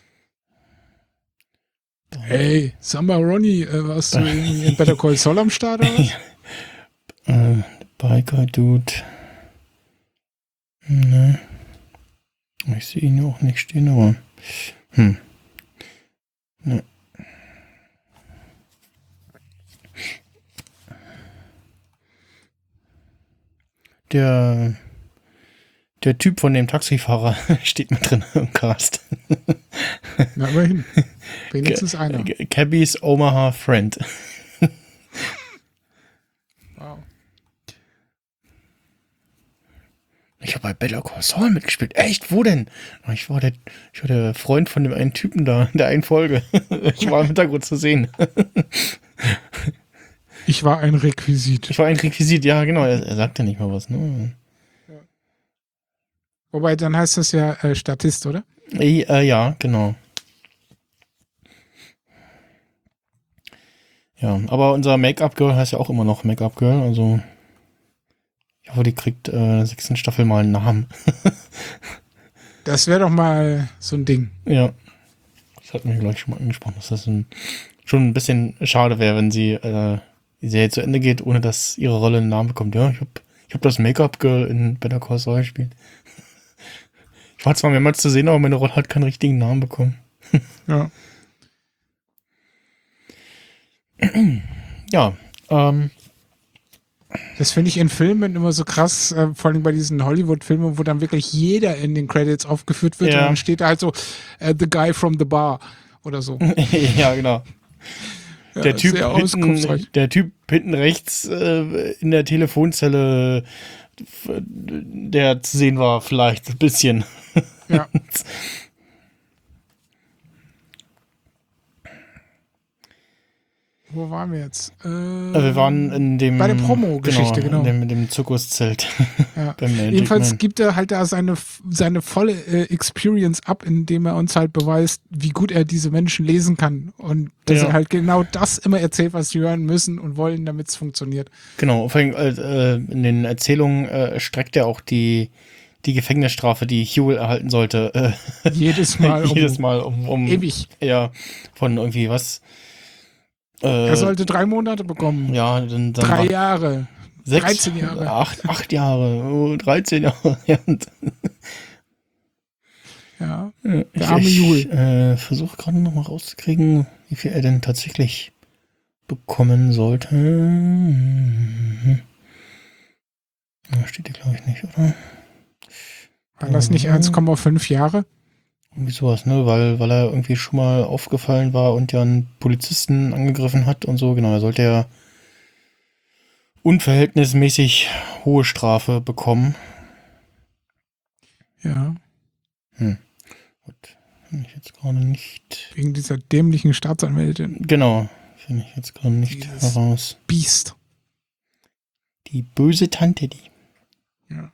Hey, sag mal, Ronnie, warst du in Better Call Saul am Start oder was?
Biker Dude. Ne. Ich sehe ihn ja auch nicht stehen, aber. Ne. Der Typ von dem Taxifahrer steht mit drin im Cast.
Na, immerhin. Wenigstens einer.
Cabby's Omaha Friend.
Wow.
Ich habe bei Better Call Saul mitgespielt. Echt? Wo denn? Ich war der Freund von dem einen Typen da in der einen Folge. Ich war im Hintergrund zu sehen.
Ich war ein Requisit.
Ich war ein Requisit, ja genau. Er sagt ja nicht mal was, ne?
Wobei, dann heißt das ja Statist, oder?
Ja, genau. Ja, aber unser Make-up-Girl heißt ja auch immer noch Make-up-Girl, also ich hoffe, die kriegt 6. Staffel mal einen Namen.
Das wäre doch mal so ein Ding.
Ja. Das hatten wir gleich schon mal angesprochen, dass das schon ein bisschen schade wäre, wenn die Serie zu Ende geht, ohne dass ihre Rolle einen Namen bekommt. Ja, ich hab das Make-up-Girl in Better Call Saul gespielt. Ich war zwar mehrmals zu sehen, aber meine Rolle hat keinen richtigen Namen bekommen.
Ja.
Ja,
Das finde ich in Filmen immer so krass, vor allem bei diesen Hollywood-Filmen, wo dann wirklich jeder in den Credits aufgeführt wird
Ja.
und dann steht da halt so The Guy from the Bar oder so.
ja, genau.
Ja,
Der
sehr auskunftsreich.
Typ hinten rechts in der Telefonzelle, der zu sehen war, vielleicht ein bisschen.
Ja. Wo waren wir jetzt?
Wir waren in dem...
bei der Promo-Geschichte, genau.
In dem Zirkuszelt.
Ja.
Beim Magic
Jedenfalls
Man.
gibt er halt da seine volle Experience ab, indem er uns halt beweist, wie gut er diese Menschen lesen kann. Und dass
Ja.
er halt genau das immer erzählt, was sie hören müssen und wollen, damit es funktioniert.
Genau, vor allem in den Erzählungen streckt er auch die Gefängnisstrafe, die Huel erhalten sollte.
Jedes Mal.
Jedes Mal um
Ewig.
Ja, von irgendwie was.
Er sollte 3 Monate bekommen.
Ja, dann
3 Jahre. 13 Jahre.
8 Jahre, 13 Jahre. Ja,
Ja, der arme Jul.
Ich versuche gerade noch mal rauszukriegen, wie viel er denn tatsächlich bekommen sollte. Da steht hier, glaube ich, nicht, oder?
War das nicht 1,5 Jahre?
Irgendwie sowas, ne? Weil er irgendwie schon mal aufgefallen war und ja einen Polizisten angegriffen hat und so. Genau, da sollte er unverhältnismäßig hohe Strafe bekommen.
Ja,
Gut, finde ich jetzt gerade nicht.
wegen dieser dämlichen Staatsanwältin.
Genau, finde ich jetzt gerade nicht
Dieses-
heraus.
Biest.
Die böse Tante, die.
Ja.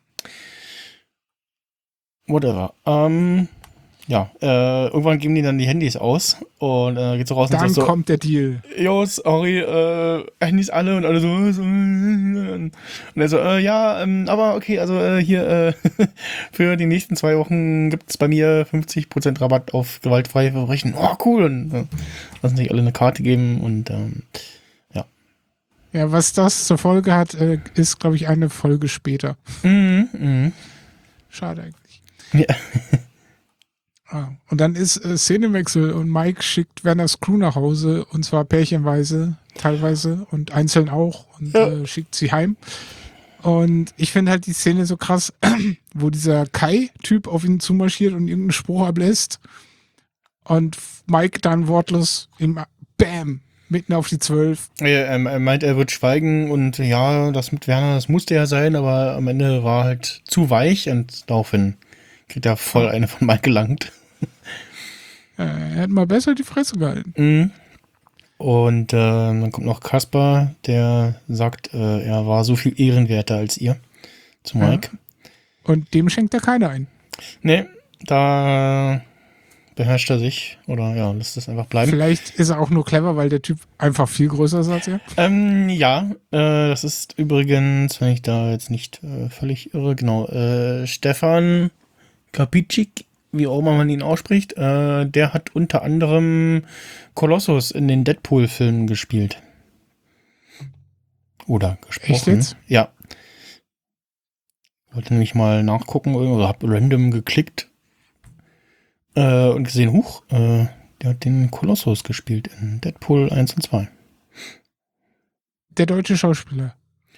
Whatever. Irgendwann geben die dann die Handys aus und geht so raus und
Dann
sagt so,
kommt der Deal.
jo, sorry, Handys alle und alle so. Und er so, aber okay, also hier für die nächsten 2 Wochen gibt es bei mir 50% Rabatt auf gewaltfreie Verbrechen. Oh, cool. Und lassen sich alle eine Karte geben und
Ja, was das zur Folge hat, ist, glaube ich, eine Folge später. Schade eigentlich.
Ja.
Und dann ist Szenenwechsel und Mike schickt Werners Crew nach Hause und zwar pärchenweise, teilweise und einzeln auch und schickt sie heim. Und ich finde halt die Szene so krass, wo dieser Kai-Typ auf ihn zumarschiert und irgendeinen Spruch ablässt und Mike dann wortlos ihm Bam mitten auf die 12.
Er meint, er wird schweigen und ja, das mit Werner, das musste ja sein, aber am Ende war halt zu weich und daraufhin kriegt er voll eine von Mike gelangt.
Er hätte mal besser die Fresse gehalten.
Und dann kommt noch Kaspar, der sagt, er war so viel ehrenwerter als ihr. Zu Mike.
Und dem schenkt er keine ein.
Nee, da beherrscht er sich oder ja, lässt es einfach bleiben.
Vielleicht ist er auch nur clever, weil der Typ einfach viel größer ist als er.
Das ist übrigens, wenn ich da jetzt nicht völlig irre, genau, Stefan Kapitschik, wie auch immer man ihn ausspricht, der hat unter anderem Kolossus in den Deadpool-Filmen gespielt. Oder gesprochen.
Echt jetzt?
Ja. Wollte nämlich mal nachgucken oder hab random geklickt und gesehen, der hat den Kolossus gespielt in Deadpool 1 und 2.
Der deutsche Schauspieler.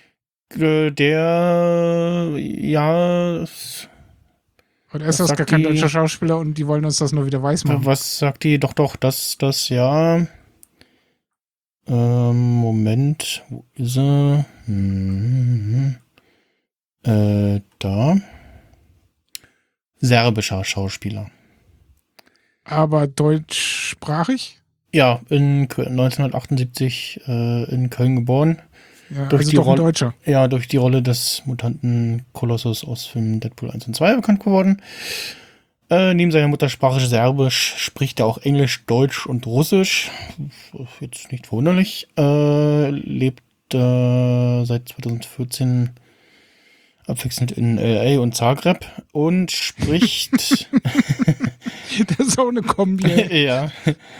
Der, ja,
Oder ist
Was
das gar
sagt
kein
die-
deutscher Schauspieler und die wollen uns das nur wieder weiß machen?
was sagt die? Doch, das, ja. Moment, wo ist er? Da. Serbischer Schauspieler.
Aber deutschsprachig?
Ja, 1978 in Köln geboren.
Ja,
Durch
also
die
doch ein
Rolle-
Deutscher.
Ja, durch die Rolle des Mutanten Kolossus aus Filmen Deadpool 1 und 2 bekannt geworden. Neben seiner Muttersprache Serbisch spricht er auch Englisch, Deutsch und Russisch. Jetzt nicht verwunderlich. Lebt seit 2014 abwechselnd in LA und Zagreb und spricht
Das ist auch eine Kombi. ey.
ja.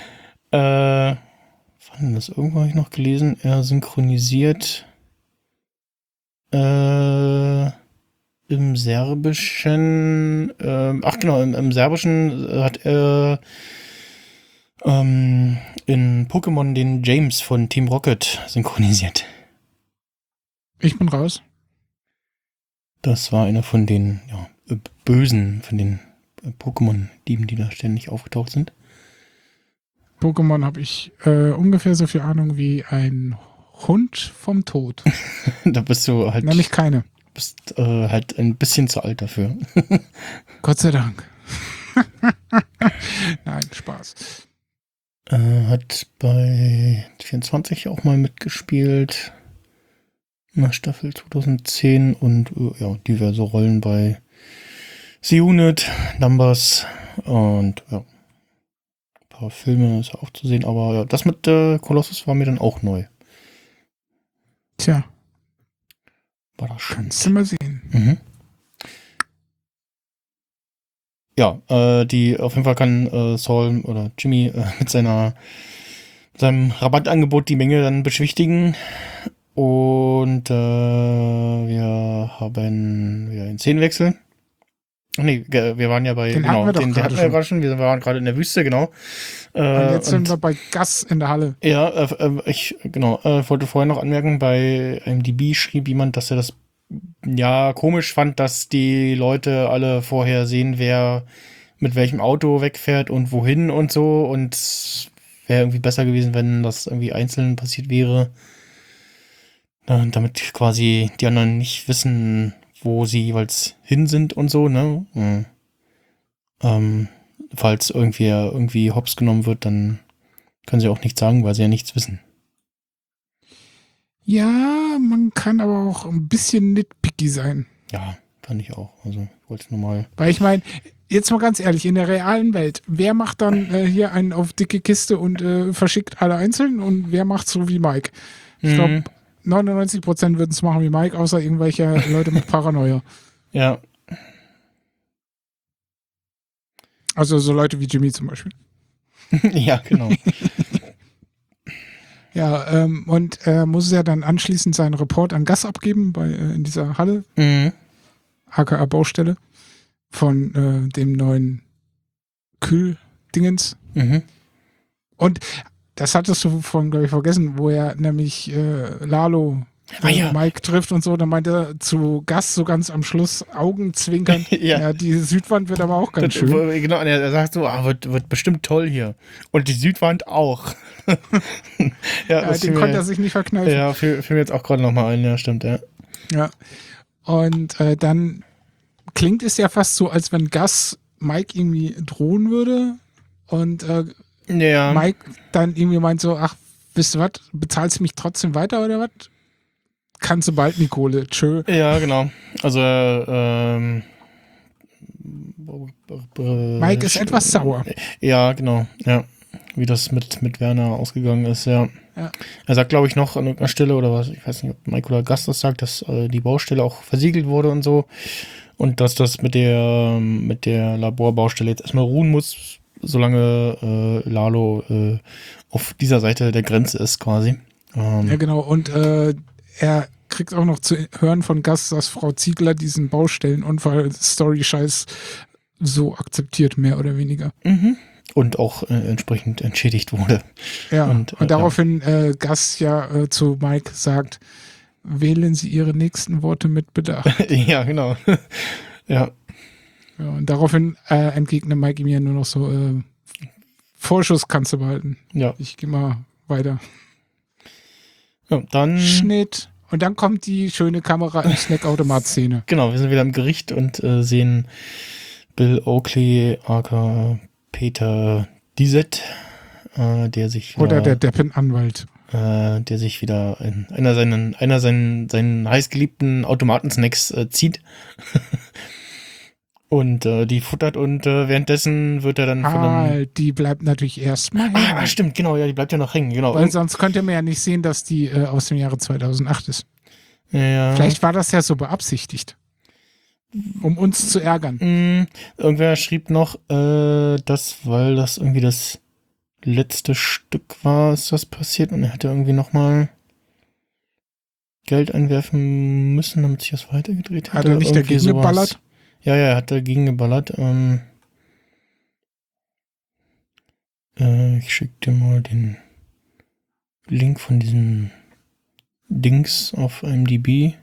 Fand das irgendwo habe ich noch gelesen. Er synchronisiert im Serbischen. Im Serbischen hat er in Pokémon den James von Team Rocket synchronisiert.
Ich bin raus.
Das war einer von den Bösen, von den Pokémon-Dieben, die da ständig aufgetaucht sind.
Pokémon habe ich ungefähr so viel Ahnung wie ein Hund vom Tod.
Da bist du halt,
Nämlich keine.
halt ein bisschen zu alt dafür.
Gott sei Dank. Nein, Spaß.
Hat bei 24 auch mal mitgespielt. In der Staffel 2010 und diverse Rollen bei C-Unit, Numbers und ein paar Filme ist er auch zu sehen, aber ja, das mit Colossus war mir dann auch neu.
Tja,
War das schön.
kannst du mal sehen.
Mhm. Ja, die auf jeden Fall kann Saul oder Jimmy mit seinem Rabattangebot die Menge dann beschwichtigen. Und wir haben wieder einen Szenenwechsel. Ach nee, wir waren ja bei,
Den hatten wir doch
den hatten wir gerade schon. Wir waren gerade in der Wüste, genau.
Und jetzt sind wir bei Gus in der Halle.
Ja, ich wollte vorher noch anmerken, bei IMDb schrieb jemand, dass er das ja komisch fand, dass die Leute alle vorher sehen, wer mit welchem Auto wegfährt und wohin und so. Und es wäre irgendwie besser gewesen, wenn das irgendwie einzeln passiert wäre. Damit quasi die anderen nicht wissen, wo sie jeweils hin sind und so, ne? Falls irgendwie hops genommen wird, dann können sie auch nichts sagen, weil sie ja nichts wissen.
Ja, man kann aber auch ein bisschen nitpicky sein.
Ja, fand ich auch. Also ich wollte es nur mal.
Weil ich meine, jetzt mal ganz ehrlich, in der realen Welt, wer macht dann hier einen auf dicke Kiste und verschickt alle einzeln und wer macht so wie Mike? Ich glaube, 99% würden es machen wie Mike, außer irgendwelche Leute mit Paranoia.
Ja.
Also so Leute wie Jimmy zum Beispiel.
Ja, genau.
Ja, und er muss ja dann anschließend seinen Report an Gus abgeben in dieser Halle, aka Baustelle, von dem neuen Kühldingens. Und das hattest du vorhin, glaube ich, vergessen, wo er nämlich Lalo Mike trifft und so, dann meint er zu Gus so ganz am Schluss Augenzwinkern. Ja, die Südwand wird aber auch ganz schön.
Genau, und er sagt so, wird bestimmt toll hier. Und die Südwand auch.
Den konnte er sich nicht verkneifen.
Ja, fiel mir jetzt auch gerade nochmal ein, ja, stimmt, ja.
Ja, und dann klingt es ja fast so, als wenn Gus Mike irgendwie drohen würde und Mike dann irgendwie meint so, ach, wisst ihr was, bezahlst du mich trotzdem weiter oder was? Kannst du bald, Nicole, tschö.
Ja, genau. Also,
Mike ist etwas sauer.
Ja, genau, ja. Wie das mit Werner ausgegangen ist, ja. Er sagt, glaube ich, noch an irgendeiner Stelle, oder was, ich weiß nicht, ob Mike oder Gus das sagt, dass die Baustelle auch versiegelt wurde und so. Und dass das mit der Laborbaustelle jetzt erstmal ruhen muss, solange Lalo auf dieser Seite der Grenze ist, quasi.
Ja, genau. Und er kriegt auch noch zu hören von Gus, dass Frau Ziegler diesen Baustellenunfall-Story-Scheiß so akzeptiert, mehr oder weniger.
Und auch entsprechend entschädigt wurde.
Ja, und daraufhin Gus ja zu Mike sagt, wählen Sie Ihre nächsten Worte mit Bedacht.
Ja, genau. Ja.
Ja, und daraufhin entgegnet Mike ihm ja nur noch so, Vorschuss kannst du behalten.
Ja.
Ich gehe mal weiter.
Ja, dann
Schnitt. Und dann kommt die schöne Kamera im Snackautomat-Szene.
Genau, wir sind wieder im Gericht und sehen Bill Oakley, aka Peter Dizet, der sich wieder,
oder der Deppenanwalt.
Der sich wieder in einer seinen heißgeliebten Automatensnacks zieht. Und die futtert und währenddessen wird er dann von einem...
die bleibt natürlich erstmal hängen.
Stimmt, genau, ja, die bleibt ja noch hängen, genau.
Weil sonst könnte man ja nicht sehen, dass die aus dem Jahre 2008 ist.
Ja.
Vielleicht war das ja so beabsichtigt. Um uns zu ärgern.
Irgendwer schrieb noch, weil das irgendwie das letzte Stück war, ist das passiert und er hätte irgendwie nochmal Geld einwerfen müssen, damit sich das weitergedreht hätte.
Hat er nicht dagegen geballert?
Ja, er hat dagegen geballert. Ich schicke dir mal den Link von diesem Dings auf IMDb.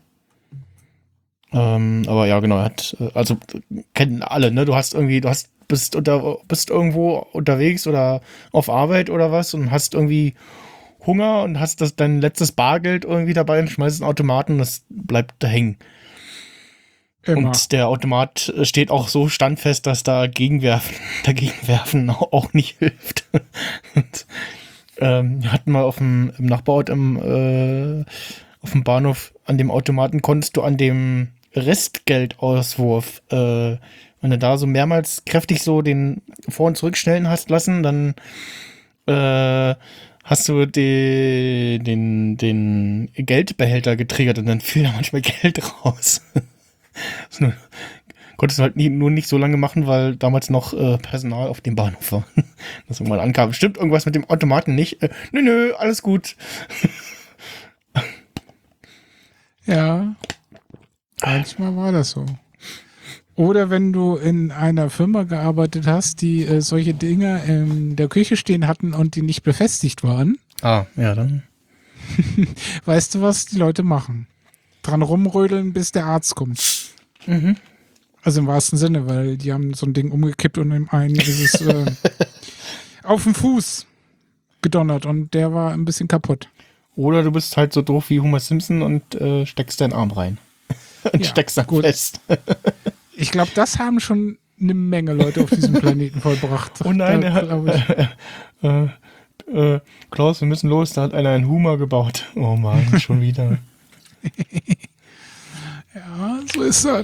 Aber ja, genau, er hat, also kennen alle, ne? Bist irgendwo unterwegs oder auf Arbeit oder was und hast irgendwie Hunger und hast dein letztes Bargeld irgendwie dabei und schmeißt es in den Automaten und das bleibt da hängen. Immer. Und der Automat steht auch so standfest, dass dagegen werfen auch nicht hilft. Und, wir hatten mal im Nachbarort auf dem Bahnhof an dem Automaten konntest du an dem Restgeldauswurf, wenn du da so mehrmals kräftig so den vor- und zurückschnellen hast lassen, dann hast du den Geldbehälter getriggert und dann fiel da manchmal Geld raus. Konntest du halt nur nicht so lange machen, weil damals noch Personal auf dem Bahnhof war. Das irgendwann ankam. Stimmt irgendwas mit dem Automaten nicht? Nö, alles gut.
Ja, manchmal war das so. Oder wenn du in einer Firma gearbeitet hast, die solche Dinger in der Küche stehen hatten und die nicht befestigt waren,
Ja, dann.
weißt du, was die Leute machen? Dran rumrödeln, bis der Arzt kommt.
Mhm.
Also im wahrsten Sinne, weil die haben so ein Ding umgekippt und im einen ist es auf den Fuß gedonnert und der war ein bisschen kaputt.
Oder du bist halt so doof wie Homer Simpson und steckst deinen Arm rein. Und
Ja,
steckst dann
gut.
fest.
Ich glaube, das haben schon eine Menge Leute auf diesem Planeten vollbracht.
Oh nein,
Da, glaub ich.
Klaus, wir müssen los, da hat einer einen Humor gebaut. Oh Mann, schon wieder.
Ja, so ist das.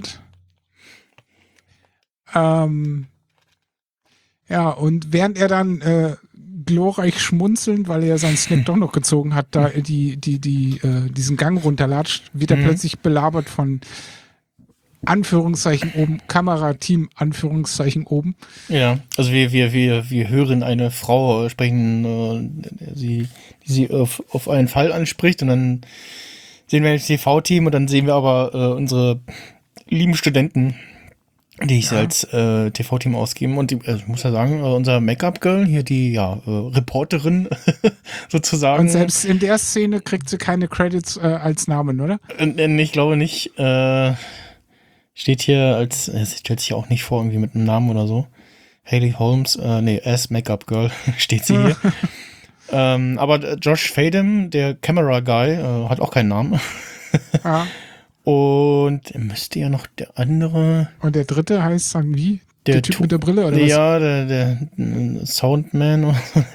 Ja, und während er dann glorreich schmunzelnd, weil er ja seinen Snack doch noch gezogen hat, da diesen Gang runterlatscht, wird er plötzlich belabert von Anführungszeichen oben, Kamerateam, Anführungszeichen oben.
Ja, also wir hören eine Frau sprechen, die sie auf einen Fall anspricht und dann sehen wir das TV-Team und dann sehen wir aber unsere lieben Studenten, die ich als TV-Team ausgeben. Und ich muss ja sagen, unser Make-up-Girl, hier die Reporterin sozusagen.
Und selbst in der Szene kriegt sie keine Credits als Namen, oder?
Ich glaube nicht. Steht hier als, es stellt sich auch nicht vor, irgendwie mit einem Namen oder so. Hayley Holmes, as Make-up-Girl steht sie hier. Aber Josh Fadem, der Camera Guy, hat auch keinen Namen.
Ja.
Und müsste ja noch der andere.
Und der dritte heißt dann wie? Der Typ mit der Brille oder was?
Ja, der Soundman.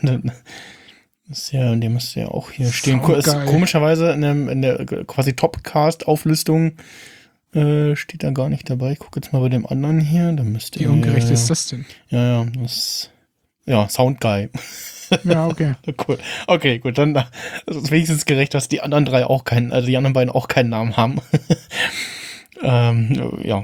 Der müsste ja auch hier stehen. Komischerweise in der quasi Topcast-Auflistung steht da gar nicht dabei. Ich gucke jetzt mal bei dem anderen hier. Da müsste
Wie ungerecht ist das denn?
Ja, Sound Guy.
Ja, okay.
Cool. Okay, gut, dann ist es wenigstens gerecht, dass die anderen drei auch keinen, also die anderen beiden auch keinen Namen haben. Ja.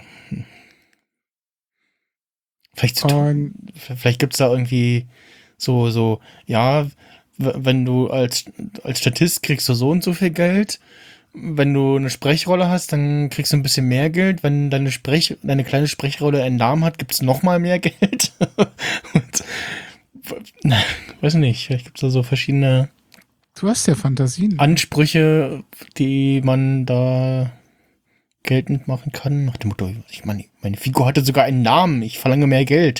Vielleicht gibt's da irgendwie so, ja, wenn du als Statist kriegst du so und so viel Geld. Wenn du eine Sprechrolle hast, dann kriegst du ein bisschen mehr Geld. Wenn deine kleine Sprechrolle einen Namen hat, gibt's noch mal mehr Geld. Und weiß nicht, vielleicht gibt es da so verschiedene
Du hast ja Fantasien.
Ansprüche, die man da geltend machen kann. Nach dem Motto, meine Figur hatte sogar einen Namen, ich verlange mehr Geld.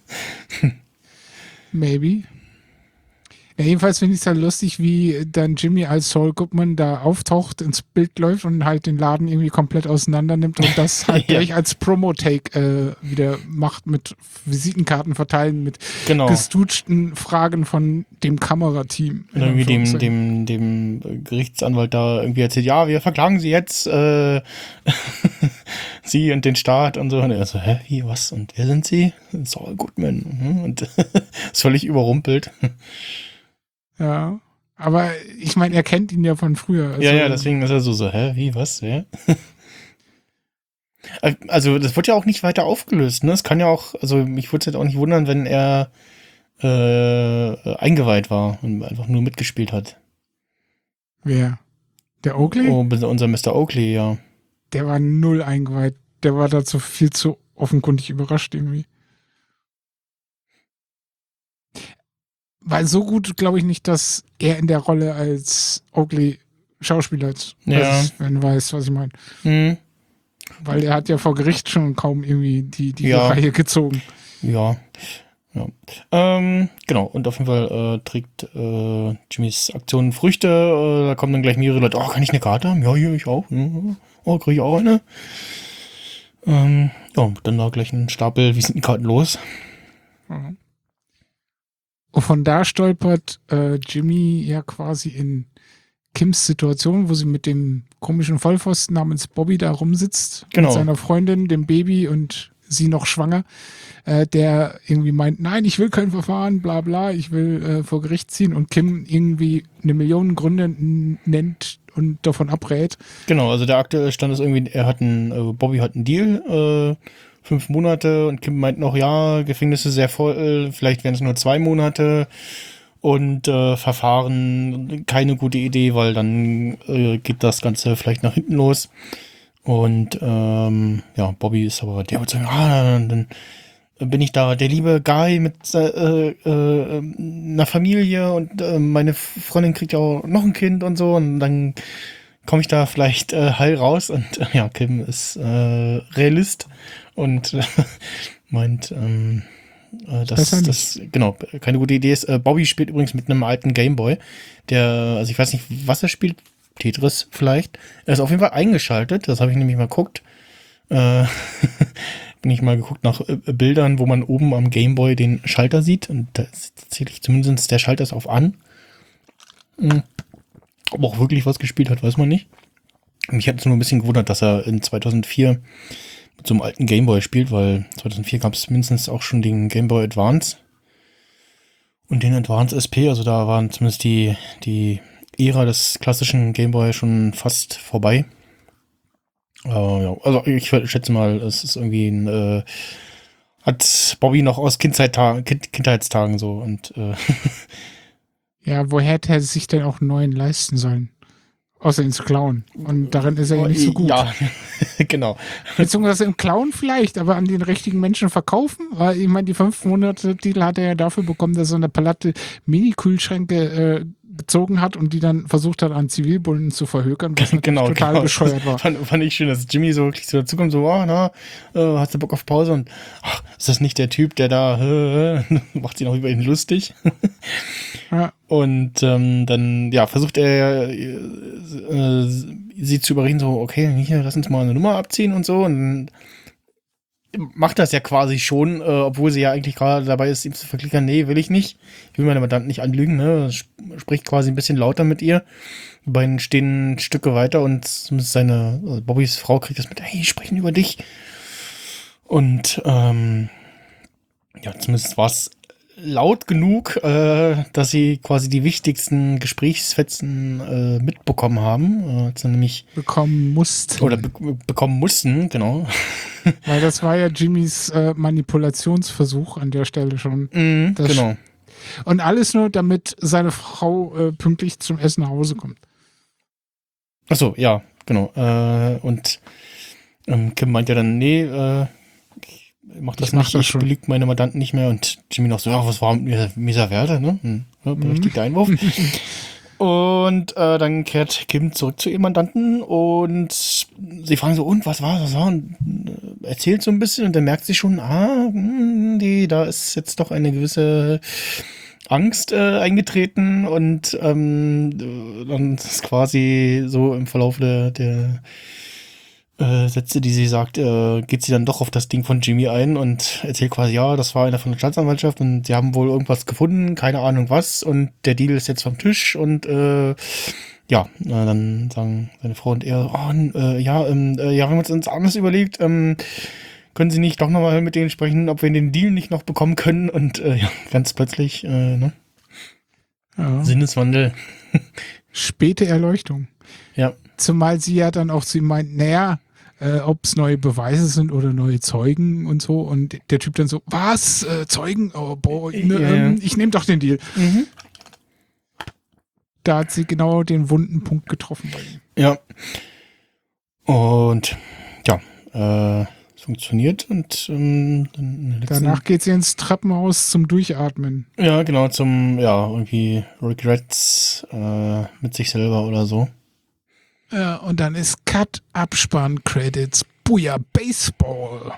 Maybe. Ja, jedenfalls finde ich es halt lustig, wie dann Jimmy als Saul Goodman da auftaucht, ins Bild läuft und halt den Laden irgendwie komplett auseinander nimmt und das halt gleich als Promo-Take wieder macht mit Visitenkarten verteilen, mit gestutschten Fragen von dem Kamerateam.
Und irgendwie dem Gerichtsanwalt da irgendwie erzählt, ja, wir verklagen sie jetzt, sie und den Staat und so. Und er so, hä, wie, was? Und wer sind sie? Saul Goodman. Und ist völlig überrumpelt.
Ja, aber ich meine, er kennt ihn ja von früher. Also,
ja, deswegen ist er so, hä, wie, was, wer? Also, das wird ja auch nicht weiter aufgelöst, ne? Es kann ja auch, also mich würde es jetzt auch nicht wundern, wenn er eingeweiht war und einfach nur mitgespielt hat.
Wer? Der Oakley?
Oh, unser Mr. Oakley, ja.
Der war null eingeweiht. Der war dazu viel zu offenkundig überrascht irgendwie. Weil so gut glaube ich nicht, dass er in der Rolle als Oakley Schauspieler ist.
Ja.
Wenn du weißt, was ich meine.
Mhm.
Weil er hat ja vor Gericht schon kaum irgendwie die Reihe gezogen.
Ja. Genau, und auf jeden Fall trägt Jimmys Aktion Früchte. Da kommen dann gleich mehrere Leute. Oh, kann ich eine Karte haben? Ja, hier, ich auch. Oh, kriege ich auch eine? Dann da gleich ein Stapel Visitenkarten los.
Mhm. Und von da stolpert Jimmy ja quasi in Kims Situation, wo sie mit dem komischen Vollpfosten namens Bobby da rumsitzt.
Genau.
Mit seiner Freundin, dem Baby und sie noch schwanger. Der irgendwie meint, nein, ich will kein Verfahren, bla bla, ich will vor Gericht ziehen. Und Kim irgendwie eine Million Gründe nennt und davon abrät.
Genau, also der aktuelle Stand ist irgendwie, Bobby hat einen Deal, 5 Monate und Kim meint noch, ja, Gefängnisse sehr voll, vielleicht wären es nur 2 Monate Und Verfahren, keine gute Idee, weil dann geht das Ganze vielleicht nach hinten los. Und Bobby ist aber, der wird sagen, dann bin ich da der liebe Guy mit einer Familie und meine Freundin kriegt ja auch noch ein Kind und so und dann komme ich da vielleicht heil raus und Kim ist Realist und meint, das genau keine gute Idee ist. Bobby spielt übrigens mit einem alten Gameboy, also ich weiß nicht, was er spielt, Tetris vielleicht. Er ist auf jeden Fall eingeschaltet, das habe ich nämlich mal geguckt. Bin ich mal geguckt nach Bildern, wo man oben am Gameboy den Schalter sieht und da zähle ich zumindest, der Schalter ist auf an. Ob auch wirklich was gespielt hat, weiß man nicht. Mich hat es nur ein bisschen gewundert, dass er in 2004 mit so einem alten Gameboy spielt, weil 2004 gab es mindestens auch schon den Gameboy Advance und den Advance SP, also da waren zumindest die Ära des klassischen Gameboy schon fast vorbei. Also ich schätze mal, es ist irgendwie hat Bobby noch aus Kindheitstagen so und
Ja, woher hätte er sich denn auch einen neuen leisten sollen? Außer ins Klauen. Und darin ist er ja nicht so gut.
Ja, genau.
Beziehungsweise im Klauen vielleicht, aber an den richtigen Menschen verkaufen. Weil ich meine, die 5 Monate Titel hat er ja dafür bekommen, dass er eine Palette Mini-Kühlschränke gezogen hat und die dann versucht hat, an Zivilbullen zu verhökern, was total bescheuert war.
Fand ich schön, dass Jimmy so wirklich so dazukommt, so, hast du Bock auf Pause? Und ist das nicht der Typ, der da macht sich noch über ihn lustig?
Ja.
Und dann versucht er sie zu überreden, so, okay, hier, lass uns mal eine Nummer abziehen und so. Und macht das ja quasi schon, obwohl sie ja eigentlich gerade dabei ist, ihm zu verklickern, nee, will ich nicht. Ich will meine Mandanten nicht anlügen, ne? Spricht quasi ein bisschen lauter mit ihr. Die beiden stehen Stücke weiter und Bobbys Frau kriegt das mit, hey, sprechen über dich. Und zumindest war es laut genug, dass sie quasi die wichtigsten Gesprächsfetzen mitbekommen haben. Als sie nämlich
bekommen mussten.
Oder bekommen mussten, genau.
Weil das war ja Jimmys Manipulationsversuch an der Stelle schon.
Genau.
Und alles nur, damit seine Frau pünktlich zum Essen nach Hause kommt.
Achso, ja, genau. Und Kim meint ja dann, nee, ich belüge meine Mandanten nicht mehr. Und Jimmy noch so, was war mit Mieser Werte, ne? Berechtigter Einwurf. Und dann kehrt Kim zurück zu ihrem Mandanten und sie fragen so, und was war? Und erzählt so ein bisschen und dann merkt sie schon, da ist jetzt doch eine gewisse Angst eingetreten und dann ist quasi so im Verlauf der Sätze, die sie sagt, geht sie dann doch auf das Ding von Jimmy ein und erzählt quasi, ja, das war einer von der Staatsanwaltschaft und sie haben wohl irgendwas gefunden, keine Ahnung was und der Deal ist jetzt vom Tisch und dann sagen seine Frau und er, wir haben uns anders überlegt, können Sie nicht doch nochmal mit denen sprechen, ob wir den Deal nicht noch bekommen können und ganz plötzlich, ne? Ja. Sinneswandel.
Späte Erleuchtung.
Ja.
Zumal sie ja dann auch zu ihm meint, ob es neue Beweise sind oder neue Zeugen und so. Und der Typ dann so, was? Zeugen? Oh, boah, ich nehme doch den Deal. Mhm. Da hat sie genau den wunden Punkt getroffen bei ihm.
Ja. Und es funktioniert und
danach geht sie ins Treppenhaus zum Durchatmen.
Ja, genau, zum, irgendwie Regrets mit sich selber oder so.
Ja, und dann ist Cut, Abspann, Credits, Booyah, Baseball.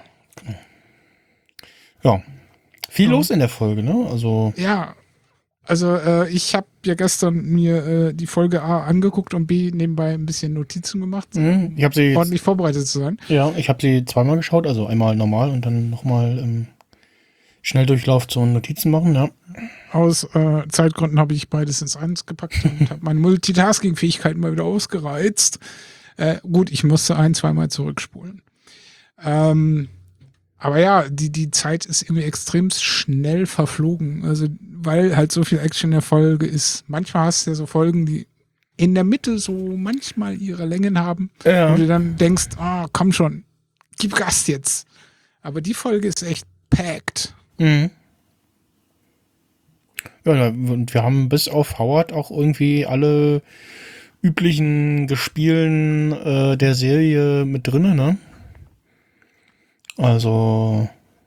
Ja, viel los in der Folge, ne? Also
ja, ich habe ja gestern mir die Folge A angeguckt und B nebenbei ein bisschen Notizen gemacht.
Ich habe sie
ordentlich vorbereitet zu sein.
Ja, ich habe sie zweimal geschaut, also einmal normal und dann nochmal im Schnelldurchlauf zu Notizen machen, ja.
Aus Zeitgründen habe ich beides ins eins gepackt und habe meine Multitasking-Fähigkeiten mal wieder ausgereizt. Gut, ich musste zweimal zurückspulen. Aber ja, die Zeit ist irgendwie extrem schnell verflogen. Also, weil halt so viel Action in der Folge ist. Manchmal hast du ja so Folgen, die in der Mitte so manchmal ihre Längen haben. Ja. Und du dann denkst, komm schon, gib Gas jetzt. Aber die Folge ist echt packed.
Mhm. Ja, und wir haben bis auf Howard auch irgendwie alle üblichen Gespielen der Serie mit drinne, ne? Also,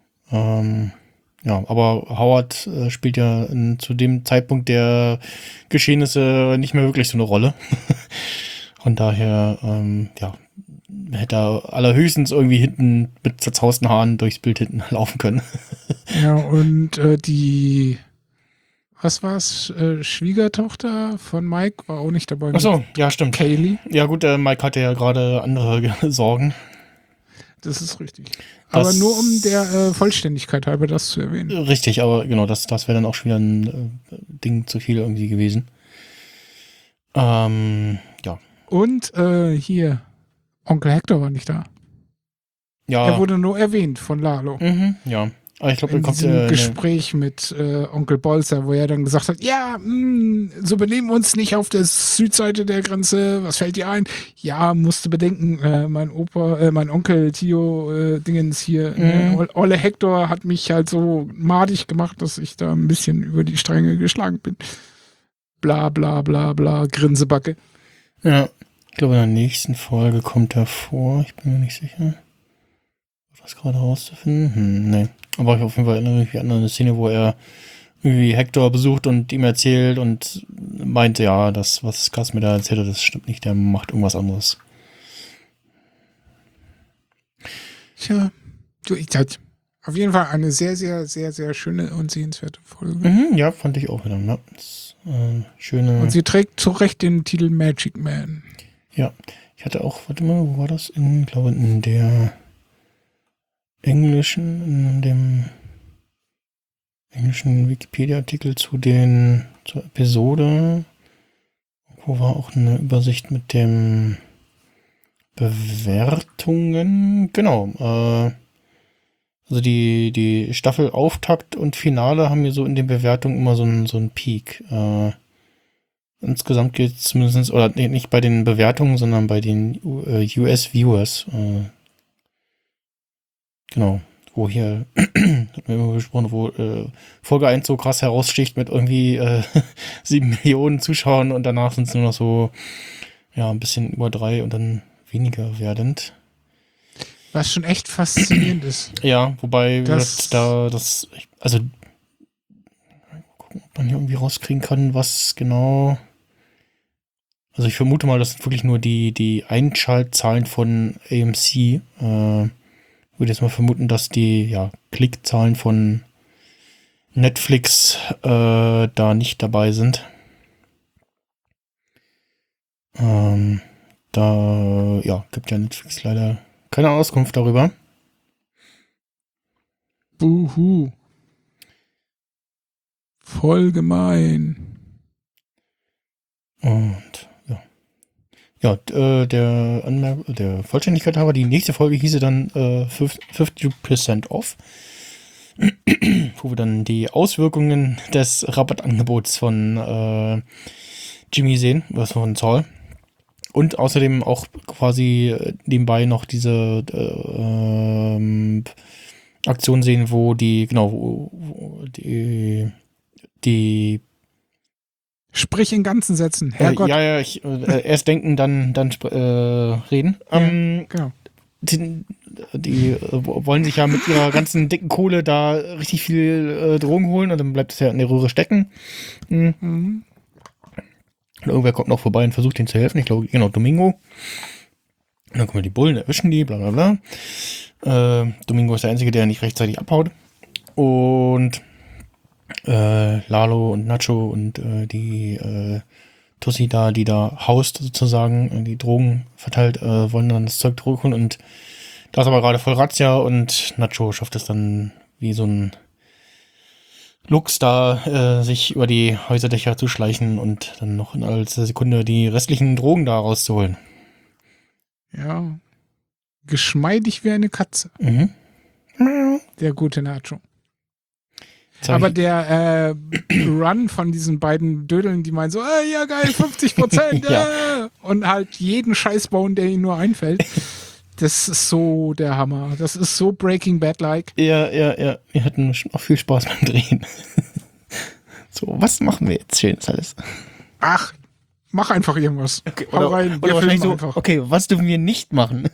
ja, aber Howard spielt ja zu dem Zeitpunkt der Geschehnisse nicht mehr wirklich so eine Rolle. Von daher, ja, hätte er allerhöchstens irgendwie hinten mit zerzausten Haaren durchs Bild hinten laufen können.
Ja, und die, was war's, Schwiegertochter von Mike war auch nicht dabei.
Ach so, ja, stimmt.
Kaylee.
Ja gut, Mike hatte ja gerade andere Sorgen.
Das ist richtig. Aber nur um der Vollständigkeit halber das zu erwähnen.
Richtig, aber genau, das wäre dann auch schon wieder ein Ding zu viel irgendwie gewesen. Ja.
Und hier, Onkel Hector war nicht da.
Ja.
Er wurde nur erwähnt von Lalo.
Ja. Aber ich glaube,
in diesem Gespräch mit Onkel Bolzer, wo er dann gesagt hat, ja, so benehmen wir uns nicht auf der Südseite der Grenze, was fällt dir ein? Ja, musste bedenken, mein Onkel Theo Dingens hier, Olle Hector hat mich halt so madig gemacht, dass ich da ein bisschen über die Stränge geschlagen bin. Bla bla bla bla, Grinsebacke.
Ja, ich glaube, in der nächsten Folge kommt er vor, ich bin mir nicht sicher. Was gerade rauszufinden? Nee. Aber ich auf jeden Fall erinnere mich an eine Szene, wo er irgendwie Hector besucht und ihm erzählt und meinte, ja, das, was Gus mir da erzählt hat, das stimmt nicht, der macht irgendwas anderes.
Tja, auf jeden Fall eine sehr, sehr, sehr, sehr schöne und sehenswerte Folge.
Ja, fand ich auch wieder. Ja. Das, schöne.
Und sie trägt zu Recht den Titel Magic Man.
Ja, ich hatte auch, warte mal, wo war das? Ich glaube, in der in dem englischen Wikipedia-Artikel zur Episode, wo war auch eine Übersicht mit den Bewertungen. Genau. Also die Staffel Auftakt und Finale haben hier so in den Bewertungen immer so einen Peak. Insgesamt geht es zumindest, oder nee, nicht bei den Bewertungen, sondern bei den US-Viewers. Genau, wo hier, hatten wir immer besprochen, wo Folge 1 so krass heraussticht mit irgendwie 7 Millionen Zuschauern und danach sind es nur noch so, ja, ein bisschen über 3 und dann weniger werdend.
Was schon echt faszinierend ist.
Ja, wobei
das
also gucken, ob man hier irgendwie rauskriegen kann, was genau. Also ich vermute mal, das sind wirklich nur die Einschaltzahlen von AMC. Würde jetzt mal vermuten, dass die Klickzahlen von Netflix da nicht dabei sind. Da gibt ja Netflix leider keine Auskunft darüber.
Buhu. Voll gemein.
Und der Vollständigkeit halber, die nächste Folge hieße dann 50% off, wo wir dann die Auswirkungen des Rabattangebots von Jimmy sehen, was von Saul. Und außerdem auch quasi nebenbei noch diese Aktion sehen, wo die
Sprich in ganzen Sätzen, Herrgott.
Erst denken, dann reden.
Genau.
Die wollen sich ja mit ihrer ganzen dicken Kohle da richtig viel Drogen holen und dann bleibt es ja in der Röhre stecken. Und irgendwer kommt noch vorbei und versucht ihnen zu helfen. Ich glaube, genau, Domingo. Und dann kommen die Bullen, erwischen die, bla bla bla. Domingo ist der Einzige, der nicht rechtzeitig abhaut. Und Lalo und Nacho und die Tussi da, die da haust sozusagen, die Drogen verteilt, wollen dann das Zeug zurückholen und da ist aber gerade voll Razzia und Nacho schafft es dann wie so ein Lux da, sich über die Häuserdächer zu schleichen und dann noch in einer Sekunde die restlichen Drogen da rauszuholen.
Ja. Geschmeidig wie eine Katze. Der gute Nacho. Aber der Run von diesen beiden Dödeln, die meinen so, ja geil, 50%,
Ja.
Und halt jeden Scheiß bauen, der ihnen nur einfällt. Das ist so der Hammer. Das ist so Breaking Bad-like.
Ja. Wir hatten auch viel Spaß beim Drehen. So, was machen wir jetzt? Schön ist alles.
Ach, mach einfach irgendwas.
Okay,
Hau rein, wir
wahrscheinlich
filmen
so,
einfach.
okay, was dürfen wir nicht machen?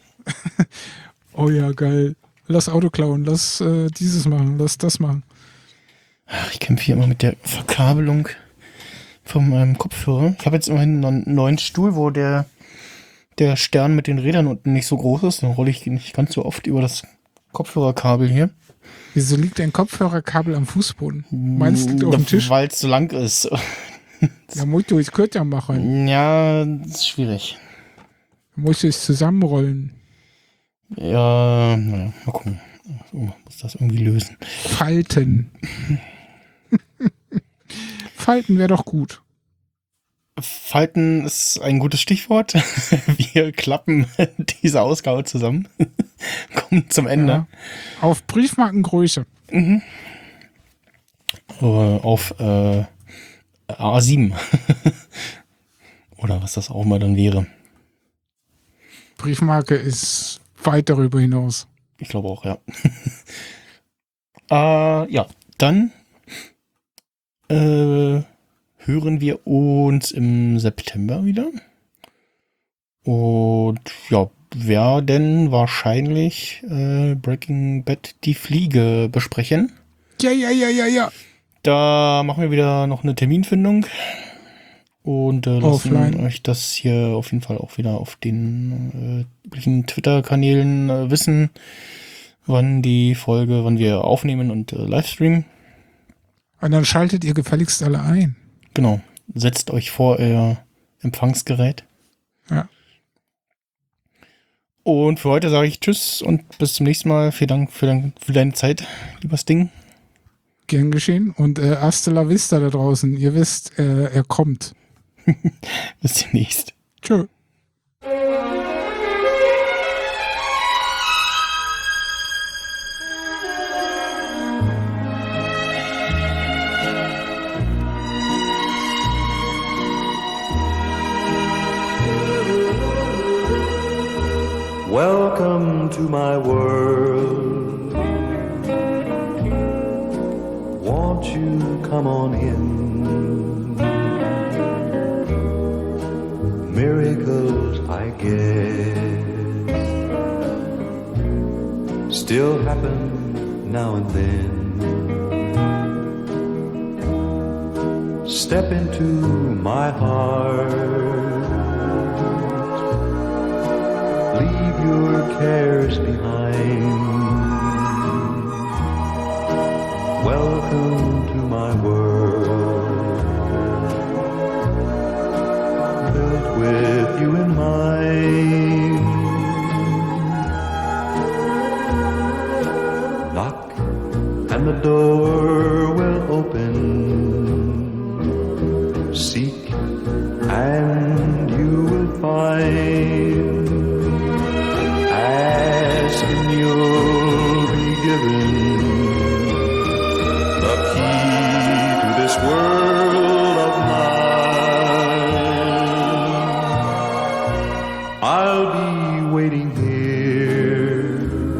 Oh ja, geil. Lass Auto klauen, lass dieses machen, lass das machen.
Ach, ich kämpfe hier immer mit der Verkabelung von meinem Kopfhörer. Ich habe jetzt immerhin einen neuen Stuhl, wo der Stern mit den Rädern unten nicht so groß ist. Dann rolle ich nicht ganz so oft über das Kopfhörerkabel hier.
Wieso liegt dein Kopfhörerkabel am Fußboden? Meinst du, liegt auf dem Tisch?
Weil es so lang ist.
Da musst du es kürzer machen.
Ja, das ist schwierig.
Da musst du es zusammenrollen.
Ja, naja, mal gucken. So, muss das irgendwie lösen.
Falten. Falten wäre doch gut.
Falten ist ein gutes Stichwort. Wir klappen diese Ausgabe zusammen. Kommen zum Ende.
Ja. Auf Briefmarkengröße.
Auf A7. Oder was das auch mal dann wäre.
Briefmarke ist weit darüber hinaus.
Ich glaube auch, ja. Ja, dann hören wir uns im September wieder. Und ja, werden wahrscheinlich Breaking Bad die Fliege besprechen.
Ja.
Da machen wir wieder noch eine Terminfindung. Und lassen euch das hier auf jeden Fall auch wieder auf den üblichen Twitter-Kanälen wissen, wann wir aufnehmen und livestreamen.
Und dann schaltet ihr gefälligst alle ein.
Genau. Setzt euch vor euer Empfangsgerät.
Ja.
Und für heute sage ich Tschüss und bis zum nächsten Mal. Vielen Dank für deine Zeit, lieber Sting.
Gern geschehen. Und hasta la vista da draußen. Ihr wisst, er kommt.
Bis demnächst.
Tschö.
Welcome to my world. Won't you come on in? Miracles, I guess, still happen now and then. Step into my heart. Leave your cares behind. Welcome to my world, built with you in mind. Knock and the door will open. Seek and you will find. Ask and you'll be given the key to this world of mine. I'll be waiting here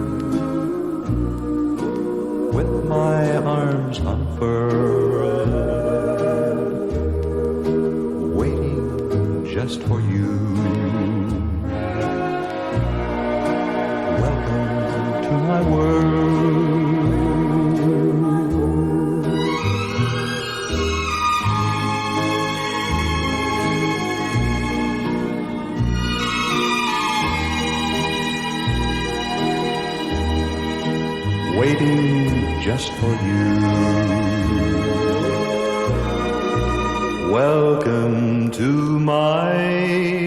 with my arms unfurled, waiting just for you. To my world. Waiting just for you. Welcome to my